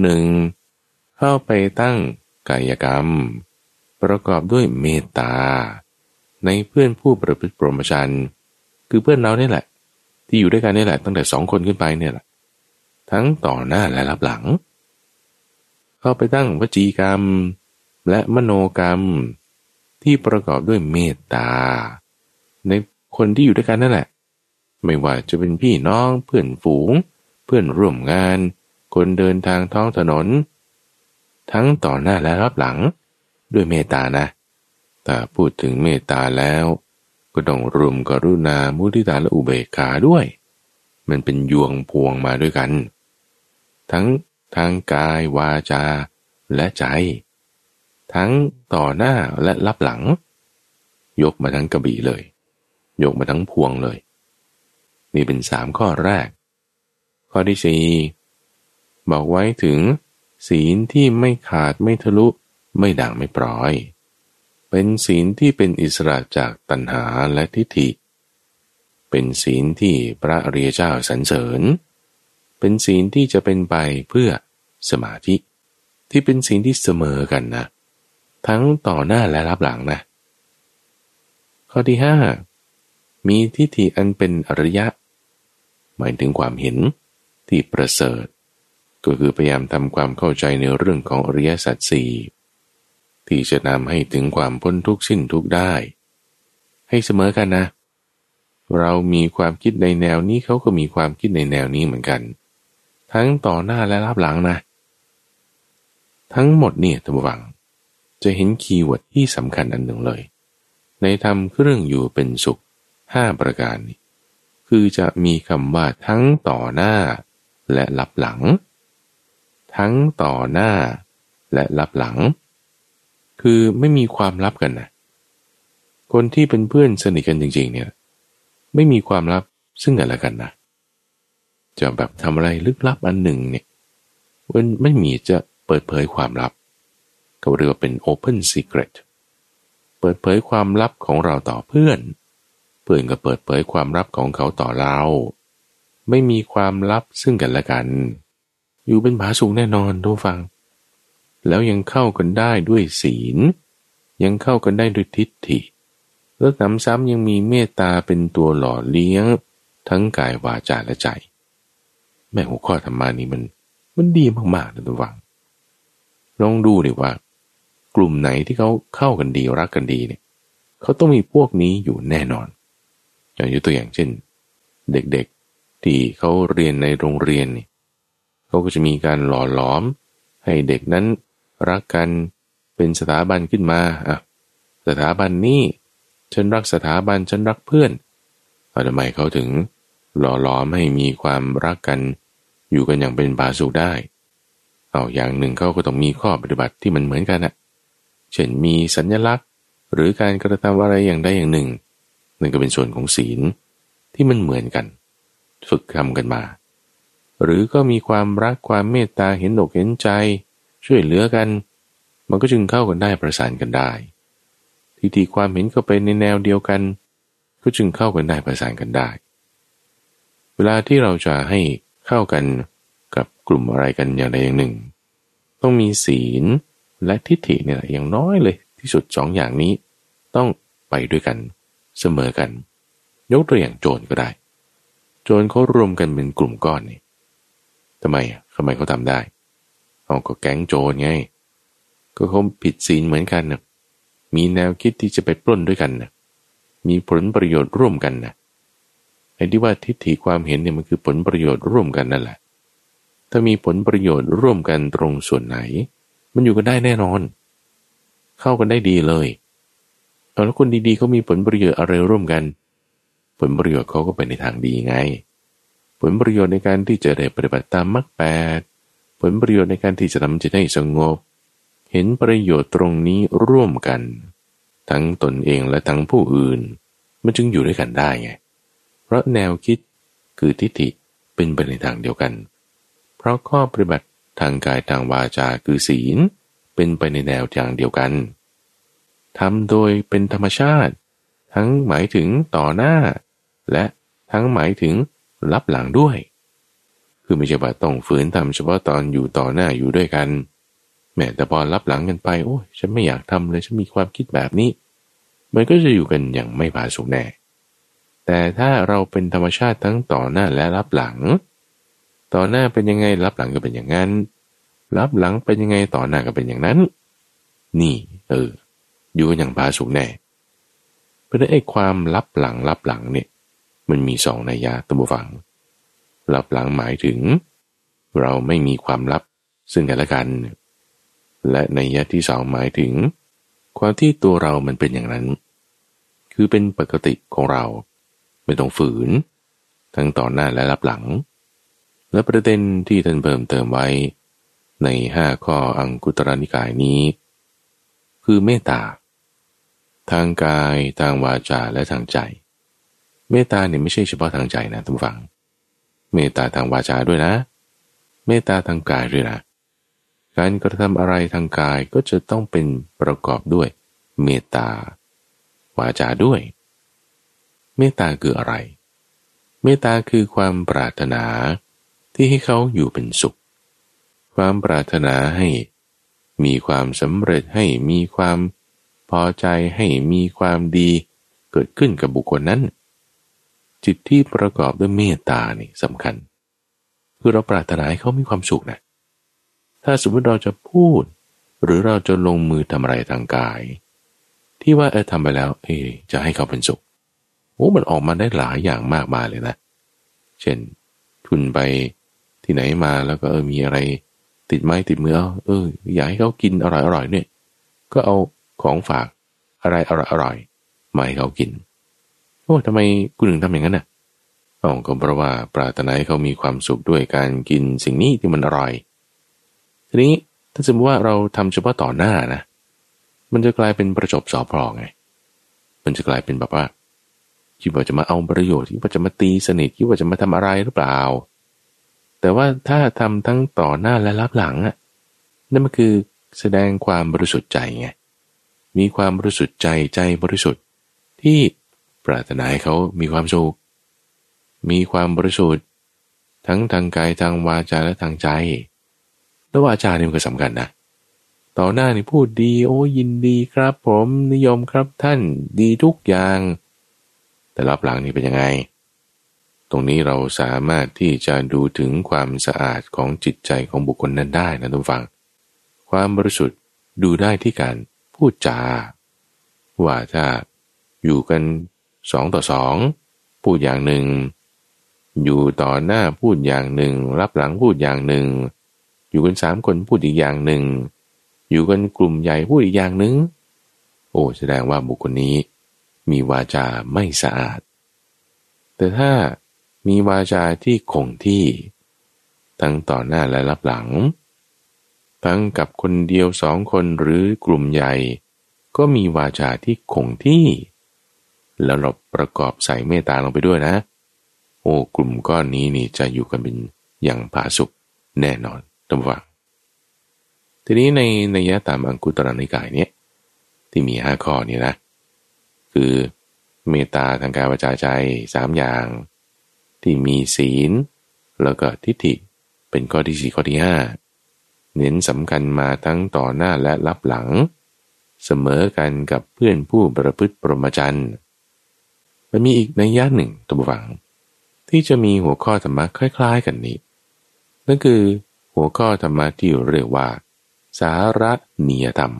1. เข้าไปตั้งกายกรรมประกอบด้วยเมตตาในเพื่อนผู้ประพฤติพรหมจรรย์คือเพื่อนเราเนี่ยแหละที่อยู่ด้วยกันนี่แหละตั้งแต่2 คนขึ้นไปเนี่ยแหละทั้งต่อหน้าและรับหลังเข้าไปตั้งวจีกรรมและมโนกรรมที่ประกอบด้วยเมตตาในคนที่อยู่ด้วยกันนั่นแหละไม่ว่าจะเป็นพี่น้องเพื่อนฝูงเพื่อนร่วมงานคนเดินทางท้องถนนทั้งต่อหน้าและรับหลังด้วยเมตตานะถ้าพูดถึงเมตตาแล้วก็ต้องรวมกรุณามุทิตาและอุเบกขาด้วยมันเป็นยวงพวงมาด้วยกันทั้งทางกายวาจาและใจทั้งต่อหน้าและรับหลังยกมาทั้งกระบี่เลยยกมาทั้งพวงเลยนี่เป็น3ข้อแรกข้อที่4บอกไว้ถึงศีลที่ไม่ขาดไม่ทะลุไม่ด่างไม่ปร้อยเป็นศีลที่เป็นอิสระจากตัณหาและทิฏฐิเป็นศีลที่พระอริยเจ้าสรรเสริญเป็นศีลที่จะเป็นไปเพื่อสมาธิที่เป็นศีลที่เสมอกันนะทั้งต่อหน้าและรับหลังนะข้อที่5มีทิฏฐิอันเป็นอริยะหมายถึงความเห็นที่ประเสริฐก็คือพยายามทำความเข้าใจในเรื่องของอริยสัจสี่ที่จะนำให้ถึงความพ้นทุกข์สิ้นทุกข์ได้ให้เสมอกันนะเรามีความคิดในแนวนี้เขาก็มีความคิดในแนวนี้เหมือนกันทั้งต่อหน้าและรับหลังนะทั้งหมดเนี่ยท่านผู้ฟังจะเห็นคีย์เวิร์ดที่สำคัญอันหนึ่งเลยในธรรมเครื่องอยู่เป็นสุข5ประการนี้คือจะมีคำว่าทั้งต่อหน้าและรับหลังทั้งต่อหน้าและรับหลังคือไม่มีความลับกันนะคนที่เป็นเพื่อนสนิทกันจริงๆเนี่ยไม่มีความลับซึ่งกันและกันนะจะแบบทำอะไรลึกลับอันหนึ่งเนี่ยมันไม่มีจะเปิดเผยความลับเขาเรียกว่าเป็น open secret เปิดเผยความลับของเราต่อเพื่อนเพื่อนก็เปิดเผยความลับของเขาต่อเราไม่มีความลับซึ่งกันและกันอยู่เป็นผาสุกแน่นอนทุกฟังแล้วยังเข้ากันได้ด้วยศีลยังเข้ากันได้ด้วยทิฏฐิแล้วนำซ้ำยังมีเมตตาเป็นตัวหล่อเลี้ยงทั้งกายวาจาและใจแม่หัวข้อธรรมานี้มันดีมากๆนะทุกฟังลองดูดิว่ากลุ่มไหนที่เขาเข้ากันดีรักกันดีเนี่ยเขาต้องมีพวกนี้อยู่แน่นอนอย่างยกตัวอย่างเช่นเด็กๆที่เขาเรียนในโรงเรียนนี่เขาก็จะมีการหล่อหลอมให้เด็กนั้นรักกันเป็นสถาบันขึ้นมาสถาบันนี้ฉันรักสถาบันฉันรักเพื่อนทำไมเขาถึงหล่อหลอมให้มีความรักกันอยู่กันอย่างเป็นผาสุกได้อย่างหนึ่งเขาก็ต้องมีข้อปฏิบัติที่มันเหมือนกันเช่นมีสัญลักษณ์หรือการกระทำอะไรอย่างใดอย่างหนึ่งนั่นก็เป็นส่วนของศีลที่มันเหมือนกันฝึกทำกันมาหรือก็มีความรักความเมตตาเห็นอกเห็นใจช่วยเหลือกันมันก็จึงเข้ากันได้ประสานกันได้ทิฏฐิความเห็นก็เป็นในแนวเดียวกันก็จึงเข้ากันได้ประสานกันได้เวลาที่เราจะให้เข้ากันกับกลุ่มอะไรกันอย่างใดอย่างหนึ่งต้องมีศีลและทิฏฐิเนี่ยอย่างน้อยเลยที่สุด2อย่างนี้ต้องไปด้วยกันเสมอกันยกตัวอย่างโจรก็ได้โจรเขารวมกันเป็นกลุ่มก้อนนี่ทำไมเขาทำได้ก็แก๊งโจรไงก็เขาผิดศีลเหมือนกันนะมีแนวคิดที่จะไปปล้นด้วยกันนะมีผลประโยชน์ร่วมกันนะไอ้ที่ว่าทิฏฐิความเห็นเนี่ยมันคือผลประโยชน์ร่วมกันนั่นแหละถ้ามีผลประโยชน์ร่วมกันตรงส่วนไหนมันอยู่กันได้แน่นอนเข้ากันได้ดีเลยแล้วคนดีๆเขามีผลประโยชน์อะไรร่วมกันผลประโยชน์เขาก็ไปในทางดีไงผลประโยชน์ในการที่จะได้ปฏิบัติตามมรรค8ผลประโยชน์ในการที่จะทำจิตให้สงบเห็นประโยชน์ตรงนี้ร่วมกันทั้งตนเองและทั้งผู้อื่นมันจึงอยู่ด้วยกันได้ไงเพราะแนวคิดคือทิฏฐิเป็นไปในทางเดียวกันเพราะข้อปฏิบัติทางกายทางวาจาคือศีลเป็นไปในแนวทางเดียวกันทำโดยเป็นธรรมชาติทั้งหมายถึงต่อหน้าและทั้งหมายถึงรับหลังด้วยคือไม่ใช่ว่าต้องฝืนทำเฉพาะตอนอยู่ต่อหน้าอยู่ด้วยกันแม้แต่พอรับหลังกันไปโอ้ยฉันไม่อยากทำเลยฉันมีความคิดแบบนี้มันก็จะอยู่กันอย่างไม่ผาสุกแน่แต่ถ้าเราเป็นธรรมชาติทั้งต่อหน้าและรับหลังต่อหน้าเป็นยังไงรับหลังก็เป็นอย่างนั้นรับหลังเป็นยังไงต่อหน้าก็เป็นอย่างนั้นนี่อยู่กันอย่างผาสุกแน่เพราะไอ้ความรับหลังเนี่ยมันมี2นัยยะท่านผู้ฟังรับหลังหมายถึงเราไม่มีความลับซึ่งกันและกันและนัยยะที่2หมายถึงความที่ตัวเรามันเป็นอย่างนั้นคือเป็นปกติของเราไม่ต้องฝืนทั้งต่อหน้าและรับหลังและประเด็นที่ท่านเพิ่มเติมไว้ใน5ข้ออังคุตรนิกายนี้คือเมตตาทางกายทางวาจาและทางใจเมตตาเนี่ยไม่ใช่เฉพาะทางใจนะท่านผู้ฟังเมตตาทางวาจาด้วยนะเมตตาทางกายด้วยนะการกระทำอะไรทางกายก็จะต้องเป็นประกอบด้วยเมตตาวาจาด้วยเมตตาคืออะไรเมตตาคือความปรารถนาที่ให้เขาอยู่เป็นสุขความปรารถนาให้มีความสำเร็จให้มีความพอใจให้มีความดีเกิดขึ้นกับบุคคลนั้นจิตที่ประกอบด้วยเมตตานี่สำคัญคือเราปรารถนาให้เขามีความสุขนะถ้าสมมติเราจะพูดหรือเราจะลงมือทำอะไรทางกายที่ว่าทำไปแล้วจะให้เขาเป็นสุขมันออกมาได้หลายอย่างมากมายเลยนะเช่นคุณไปที่ไหนมาแล้วก็มีอะไรติดไม้ติดมืออยากให้เขากินอร่อยๆเนี่ยก็เอาของฝากอะไรอร่อยๆมาให้เขากินทำไมคุณถึงทำอย่างนั้นน่ะก็เพราะว่าปรารถนาให้เขามีความสุขด้วยการกินสิ่งนี้ที่มันอร่อยทีนี้ถ้าสมมติว่าเราทำเฉพาะต่อหน้านะมันจะกลายเป็นประจบสอพลอไงมันจะกลายเป็นแบบว่าคิดว่าจะมาเอาประโยชน์คิดว่าจะมาตีสนิทคิดว่าจะมาทำอะไรหรือเปล่าแต่ว่าถ้าทำทั้งต่อหน้าและรับหลังนั่นมันคือแสดงความบริสุทธิ์ใจไงมีความบริสุทธิ์ใจบริสุทธิ์ที่ปรารถนาให้เขามีความสุขมีความบริสุทธิ์ทั้งทางกายทางวาจาและทางใจแล้ววาจานี่มันก็สำคัญนะต่อหน้านี่พูดดียินดีครับผมนิยมครับท่านดีทุกอย่างแต่รับหลังนี่เป็นยังไงตรงนี้เราสามารถที่จะดูถึงความสะอาดของจิตใจของบุคคลนั้นได้นะทุกฝั่งความบริสุทธิ์ดูได้ที่การพูดจาว่าถ้าอยู่กัน2 ต่อ 2พูดอย่างหนึ่งอยู่ต่อหน้าพูดอย่างหนึ่งรับหลังพูดอย่างหนึ่งอยู่กัน3 คนพูดอีกอย่างหนึ่งอยู่กันกลุ่มใหญ่พูดอีกอย่างหนึ่งแสดงว่าบุคคลนี้มีวาจาไม่สะอาดแต่ถ้ามีวาจาที่คงที่ทั้งต่อหน้าและรับหลังทั้งกับคนเดียว2 คนหรือกลุ่มใหญ่ก็มีวาจาที่คงที่แล้วเราประกอบใส่เมตตาลงไปด้วยนะกลุ่มก้อนนี้นี่จะอยู่กันเป็นอย่างผาสุกแน่นอนท่านผู้ฟังทีนี้ในนัยยะตามอังคุตรนิกายเนี่ยที่มี5 ข้อนี้นะคือเมตตาทางกายวาจาใจ3 อย่างที่มีศีลแล้วก็ทิฏฐิเป็นข้อที่4ข้อที่5เน้นสำคัญมาทั้งต่อหน้าและรับหลังเสมอกันกับเพื่อนผู้ประพฤติพรหมจรรย์มันมีอีกนัยยะหนึ่งท่านผู้ฟังที่จะมีหัวข้อธรรมะคล้ายๆกันนี้นั่นคือหัวข้อธรรมะที่เรียกว่าสาระนิยธรรม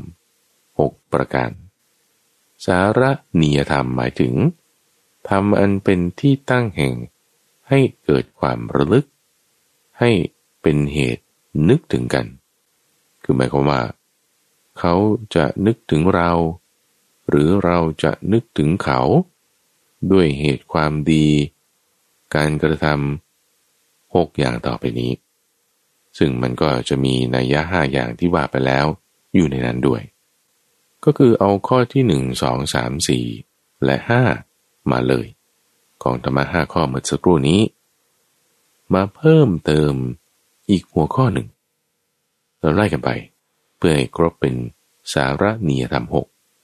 6 ประการสาระนิยธรรมหมายถึงธรรมอันเป็นที่ตั้งแห่งให้เกิดความระลึกให้เป็นเหตุนึกถึงกันคือหมายความว่าเขาจะนึกถึงเราหรือเราจะนึกถึงเขาด้วยเหตุความดีการกระทำ6 อย่างต่อไปนี้ซึ่งมันก็จะมีนัยยะ5 อย่างที่ว่าไปแล้วอยู่ในนั้นด้วยก็คือเอาข้อที่1 2 3 4และ5มาเลยของธรรมะ5 ข้อเมื่อสักครู่นี้มาเพิ่มเติมอีกหัวข้อหนึ่งเราไล่กันไปเพื่อให้ครบเป็นสาระนิยธรรม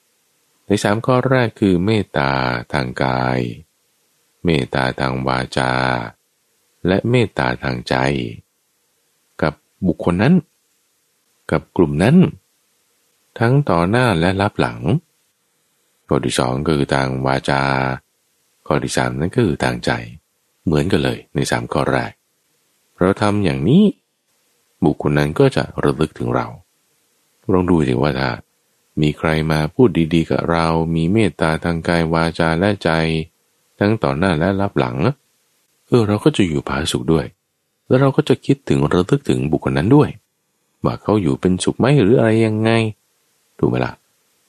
6ใน3 ข้อแรกคือเมตตาทางกายเมตตาทางวาจาและเมตตาทางใจกับบุคคลนั้นกับกลุ่มนั้นทั้งต่อหน้าและรับหลังข้อที่2ก็คือทางวาจาข้อที่3นั่นก็คือทางใจเหมือนกันเลยใน3 ข้อแรกเราทำอย่างนี้บุคคลนั้นก็จะระลึกถึงเราลองดูสิว่าถ้ามีใครมาพูดดีๆกับเรามีเมตตาทางกายวาจาและใจทั้งต่อหน้าและรับหลังเราก็จะอยู่ผาสุกด้วยแล้วเราก็จะคิดถึงระลึกถึงบุคคลนั้นด้วยว่าเขาอยู่เป็นสุขไหมหรืออะไรยังไงถูกไหมล่ะ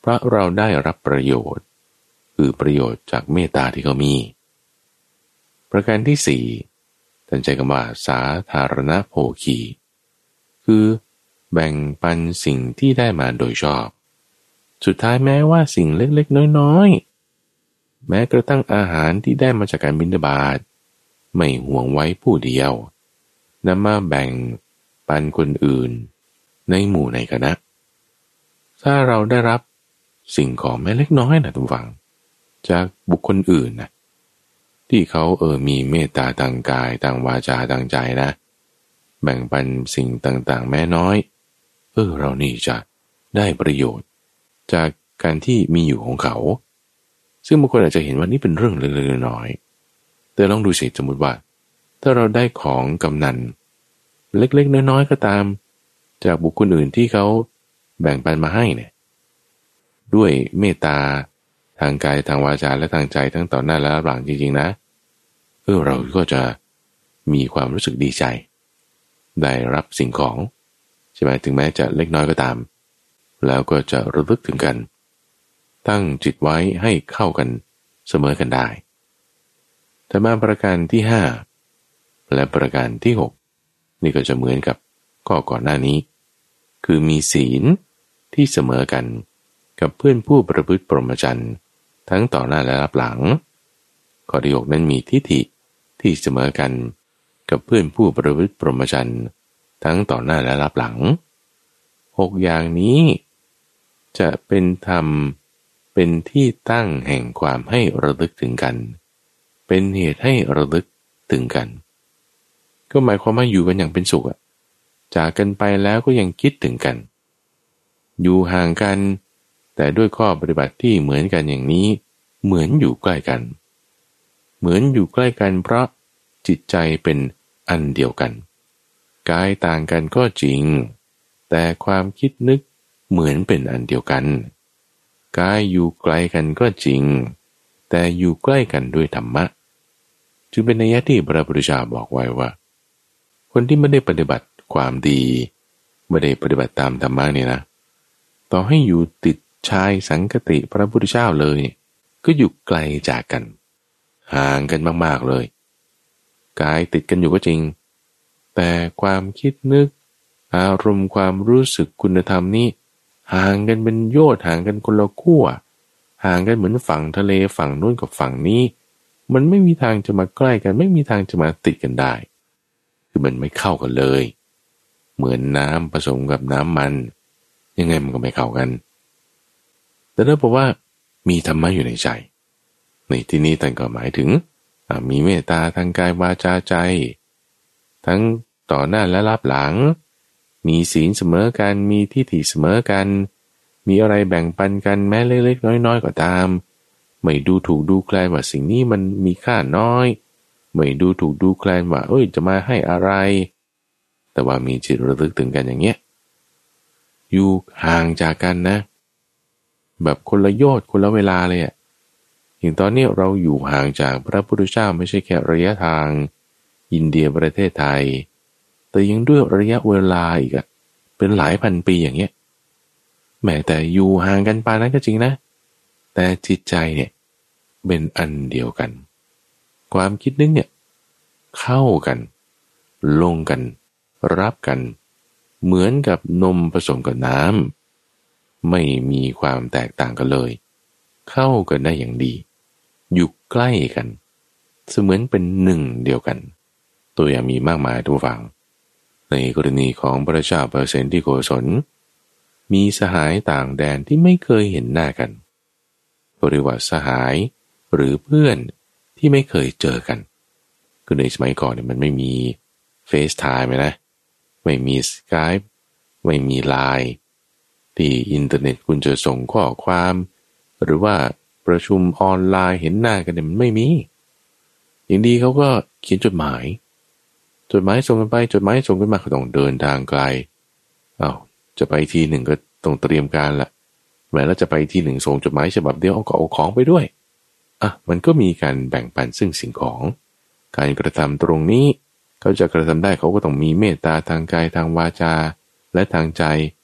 เพราะเราได้รับประโยชน์คือประโยชน์จากเมตตาที่เขามีประการที่สี่ท่านใช้คำว่าสาธารณโภคีคือแบ่งปันสิ่งที่ได้มาโดยชอบสุดท้ายแม้ว่าสิ่งเล็กๆน้อยๆแม้กระทั่งอาหารที่ได้มาจากการบิณฑบาตไม่ห่วงไว้ผู้เดียวนำมาแบ่งปันคนอื่นในหมู่ในคณะถ้าเราได้รับสิ่งของแม้เล็กน้อยนะทุกฝังจากบุคคลอื่นนะที่เขามีเมตตาทางกายทางวาจาทางใจนะแบ่งปันสิ่งต่างๆแม้น้อยเรานี่จะได้ประโยชน์จากการที่มีอยู่ของเขาซึ่งบางคนอาจจะเห็นว่านี่เป็นเรื่องเล็กๆน้อยๆแต่ลองดูสิสมมติว่าถ้าเราได้ของกำนันเล็กๆน้อยๆก็ตามจากบุคคลอื่นที่เขาแบ่งปันมาให้เนี่ยด้วยเมตตาทางกายทางวาจาและทางใจทั้งต่อหน้าและรับหลังจริงๆนะเราก็จะมีความรู้สึกดีใจได้รับสิ่งของใช่ไหมถึงแม้จะเล็กน้อยก็ตามแล้วก็จะระลึกถึงกันตั้งจิตไว้ให้เข้ากันเสมอกันได้แต่มาประการที่ห้าและประการที่หกนี่ก็จะเหมือนกับข้อก่อนหน้านี้คือมีศีลที่เสมอกันกับเพื่อนผู้ประพฤติพรหมจรรย์ทั้งต่อหน้าและรับหลังข้อที่หกนั้นมีทิฏฐิที่เสมอกันกับเพื่อนผู้ประพฤติพรหมจรรย์ทั้งต่อหน้าและรับหลังหกอย่างนี้จะเป็นธรรมเป็นที่ตั้งแห่งความให้ระลึกถึงกันเป็นเหตุให้ระลึกถึงกันก็หมายความว่าอยู่กันอย่างเป็นสุขจากกันไปแล้วก็ยังคิดถึงกันอยู่ห่างกันแต่ด้วยข้อปฏิบัติที่เหมือนกันอย่างนี้เหมือนอยู่ใกล้กันเหมือนอยู่ใกล้กันเพราะจิตใจเป็นอันเดียวกันกายต่างกันก็จริงแต่ความคิดนึกเหมือนเป็นอันเดียวกันกายอยู่ไกลกันก็จริงแต่อยู่ใกล้กันด้วยธรรมะจึงเป็นนัยยะที่พระพุทธเจ้าบอกไว้ว่าคนที่ไม่ได้ปฏิบัติความดีไม่ได้ปฏิบัติตามธรรมะเนี่ยนะต่อให้อยู่ติดชายสังคติพระพุทธเจ้าเลยก็อยู่ไกลจากกันห่างกันมากๆเลยกายติดกันอยู่ก็จริงแต่ความคิดนึกอารมณ์ความรู้สึกคุณธรรมนี่ห่างกันเป็นโยชน์ห่างกันคนละขั้วห่างกันเหมือนฝั่งทะเลฝั่งนู้นกับฝั่งนี้มันไม่มีทางจะมาใกล้กันไม่มีทางจะมาติดกันได้คือมันไม่เข้ากันเลยเหมือนน้ำผสมกับน้ำมันยังไงมันก็ไม่เข้ากันแต่ถ้าบอกว่ามีธรรมะอยู่ในใจในที่นี้ท่านก็หมายถึงมีเมตตาทางกายวาจาใจทั้งต่อหน้าและรับหลังมีศีลเสมอกันมีทิฏฐิเสมอกันมีอะไรแบ่งปันกันแม้เล็กๆน้อยๆก็ตามไม่ดูถูกดูแคลนว่าสิ่งนี้มันมีค่าน้อยไม่ดูถูกดูแคลนว่าจะมาให้อะไรแต่ว่ามีจิตระลึกถึงกันอย่างเงี้ยอยู่ห่างจากกันนะแบบคนละโยชน์คนละเวลาเลยอย่างตอนนี้เราอยู่ห่างจากพระพุทธเจ้าไม่ใช่แค่ระยะทางอินเดียประเทศไทยแต่ยังด้วยระยะเวลาอีกเป็นหลายพันปีอย่างเงี้ยแม้แต่อยู่ห่างกันปานนั้นก็จริงนะแต่จิตใจเนี่ยเป็นอันเดียวกันความคิดนึกเนี่ยเข้ากันลงกันรับกันเหมือนกับนมผสมกับน้ำไม่มีความแตกต่างกันเลยเข้ากันได้อย่างดีอยู่ใกล้กันเสมือนเป็นหนึ่งเดียวกันตัวอย่างมีมากมายทุกฝั่งในกรณีของพระเจ้าเปอร์เซนที่โกศลมีสหายต่างแดนที่ไม่เคยเห็นหน้ากันเรียกว่าสหายหรือเพื่อนที่ไม่เคยเจอกันคือในสมัยก่อนเนี่ยมันไม่มีเฟซไทม์นะไม่มีสกายป์ไม่มีไลน์ที่อินเทอร์เน็ตคุณจะส่งข้อความหรือว่าประชุมออนไลน์เห็นหน้ากันเนี่ยมันไม่มีอย่างดีเขาก็เขียนจดหมายส่งกันไปจดหมายส่งกันมาก็ต้องเดินทางไกลจะไปทีหนึ่งก็ต้องเตรียมการละแม้แล้วจะไปทีหนึ่งส่งจดหมายฉบับเดียวเอาของไปด้วยมันก็มีการแบ่งปันซึ่งสิ่งของการกระทำตรงนี้เขาจะกระทำได้เขาก็ต้องมีเมตตาทางกายทางวาจาและทางใจ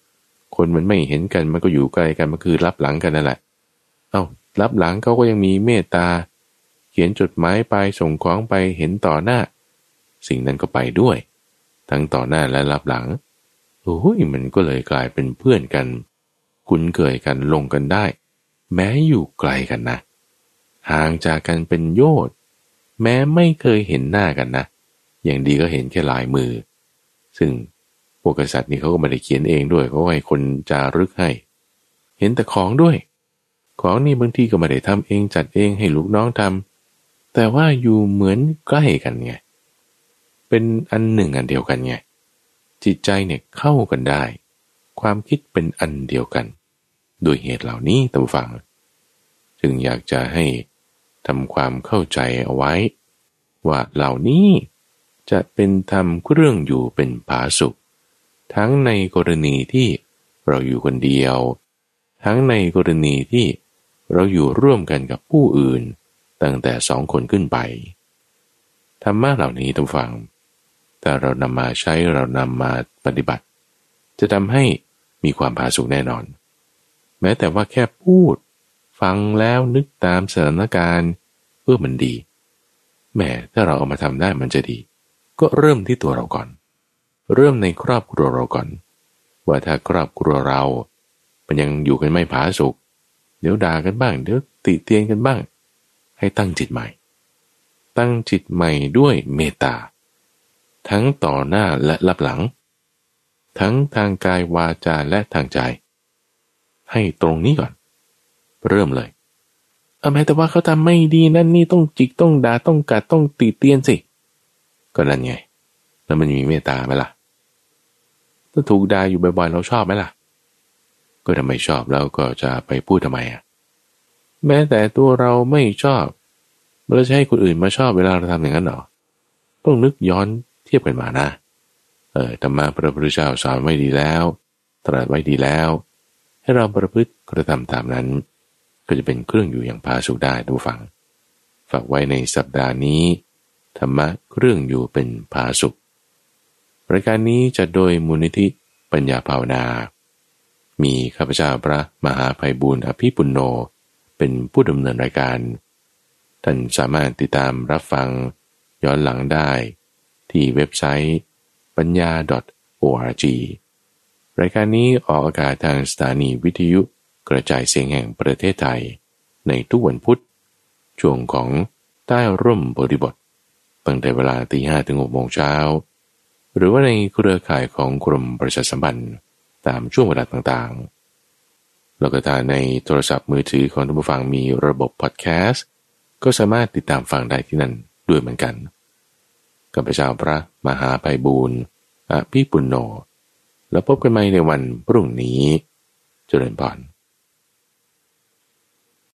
คนมันไม่เห็นกันมันก็อยู่ไกลกันมันคือลับหลังกันนั่นแหละลับหลังเขาก็ยังมีเมตตาเขียนจดหมายไปส่งของไปเห็นต่อหน้าสิ่งนั้นก็ไปด้วยทั้งต่อหน้าและลับหลังมันก็เลยกลายเป็นเพื่อนกันคุ้นเคยกันลงกันได้แม้อยู่ไกลกันนะห่างจากกันเป็นโยชน์แม้ไม่เคยเห็นหน้ากันนะอย่างดีก็เห็นแค่ลายมือซึ่งพวกกษัตริย์นี่เขาก็ไม่ได้เขียนเองด้วยเขาให้คนจารึกให้เห็นแต่ของด้วยของนี่บางทีก็ไม่ได้ทำเองจัดเองให้ลูกน้องทำแต่ว่าอยู่เหมือนใกล้กันไงเป็นอันหนึ่งอันเดียวกันไงจิตใจเนี่ยเข้ากันได้ความคิดเป็นอันเดียวกันโดยเหตุเหล่านี้ตามฟังจึงอยากจะให้ทำความเข้าใจเอาไว้ว่าเหล่านี้จะเป็นธรรมเครื่องอยู่เป็นผาสุขทั้งในกรณีที่เราอยู่คนเดียวทั้งในกรณีที่เราอยู่ร่วมกันกับผู้อื่นตั้งแต่2 คนขึ้นไปธรรมะเหล่านี้ท่านฟังถ้าเรานำมาใช้เรานำมาปฏิบัติจะทำให้มีความผาสุกแน่นอนแม้แต่ว่าแค่พูดฟังแล้วนึกตามสถานการณ์มันดีแม้ถ้าเราเอามาทำได้มันจะดีก็เริ่มที่ตัวเราก่อนเริ่มในครอบครัวเราก่อนว่าถ้าครอบครัวเรามันยังอยู่กันไม่ผาสุกเดี๋ยวด่ากันบ้างเดี๋ยวติเตียนกันบ้างให้ตั้งจิตใหม่ตั้งจิตใหม่ด้วยเมตตาทั้งต่อหน้าและลับหลังทั้งทางกายวาจาและทางใจให้ตรงนี้ก่อนเริ่มเลยแม้แต่ว่าเขาทำไม่ดีนั่นนี่ต้องจิกต้องด่าต้องกัดต้องติเตียนสิก็นั่นไงแล้วมันมีเมตตาไหมล่ะถ้าถูกด่าอยู่บ่อยๆเราชอบไหมล่ะก็ทำไมชอบแล้วก็จะไปพูดทำไมแม้แต่ตัวเราไม่ชอบเราจะให้คนอื่นมาชอบเวลาเราทำอย่างนั้นหรอต้องนึกย้อนเทียบกันมานะธรรมะพระพุทธเจ้าสอนไว้ดีแล้วตรัสไว้ดีแล้วให้เราประพฤติกระทำตามนั้นก็จะเป็นเครื่องอยู่อย่างผาสุกได้ทุกฝังฝากไว้ในสัปดาห์นี้ธรรมะเครื่องอยู่เป็นผาสุกรายการนี้จะโดยมูลนิธิปัญญาภาวนามีข้าพเจ้าพระมหาไพบูลย์อภิปุณโญเป็นผู้ดำเนินรายการท่านสามารถติดตามรับฟังย้อนหลังได้ที่เว็บไซต์ปัญญา .org รายการนี้ออกอากาศทางสถานีวิทยุกระจายเสียงแห่งประเทศไทยในทุกวันพุธช่วงของใต้ร่มโพธิบทตั้งแต่เวลา 5:00 ถึง 6:00 น.หรือว่าในเครือข่ายของกรมประชาสัมพันธ์ตามช่วงเวลาต่างๆแล้วก็ถ้าในโทรศัพท์มือถือของท่านผู้ฟังมีระบบพอดแคสต์ก็สามารถติดตามฟังได้ที่นั่นด้วยเหมือนกันข้าพเจ้าพระมหาไพบูลย์อภิปุณโญแล้วพบกันใหม่ในวันพรุ่งนี้เจริญพร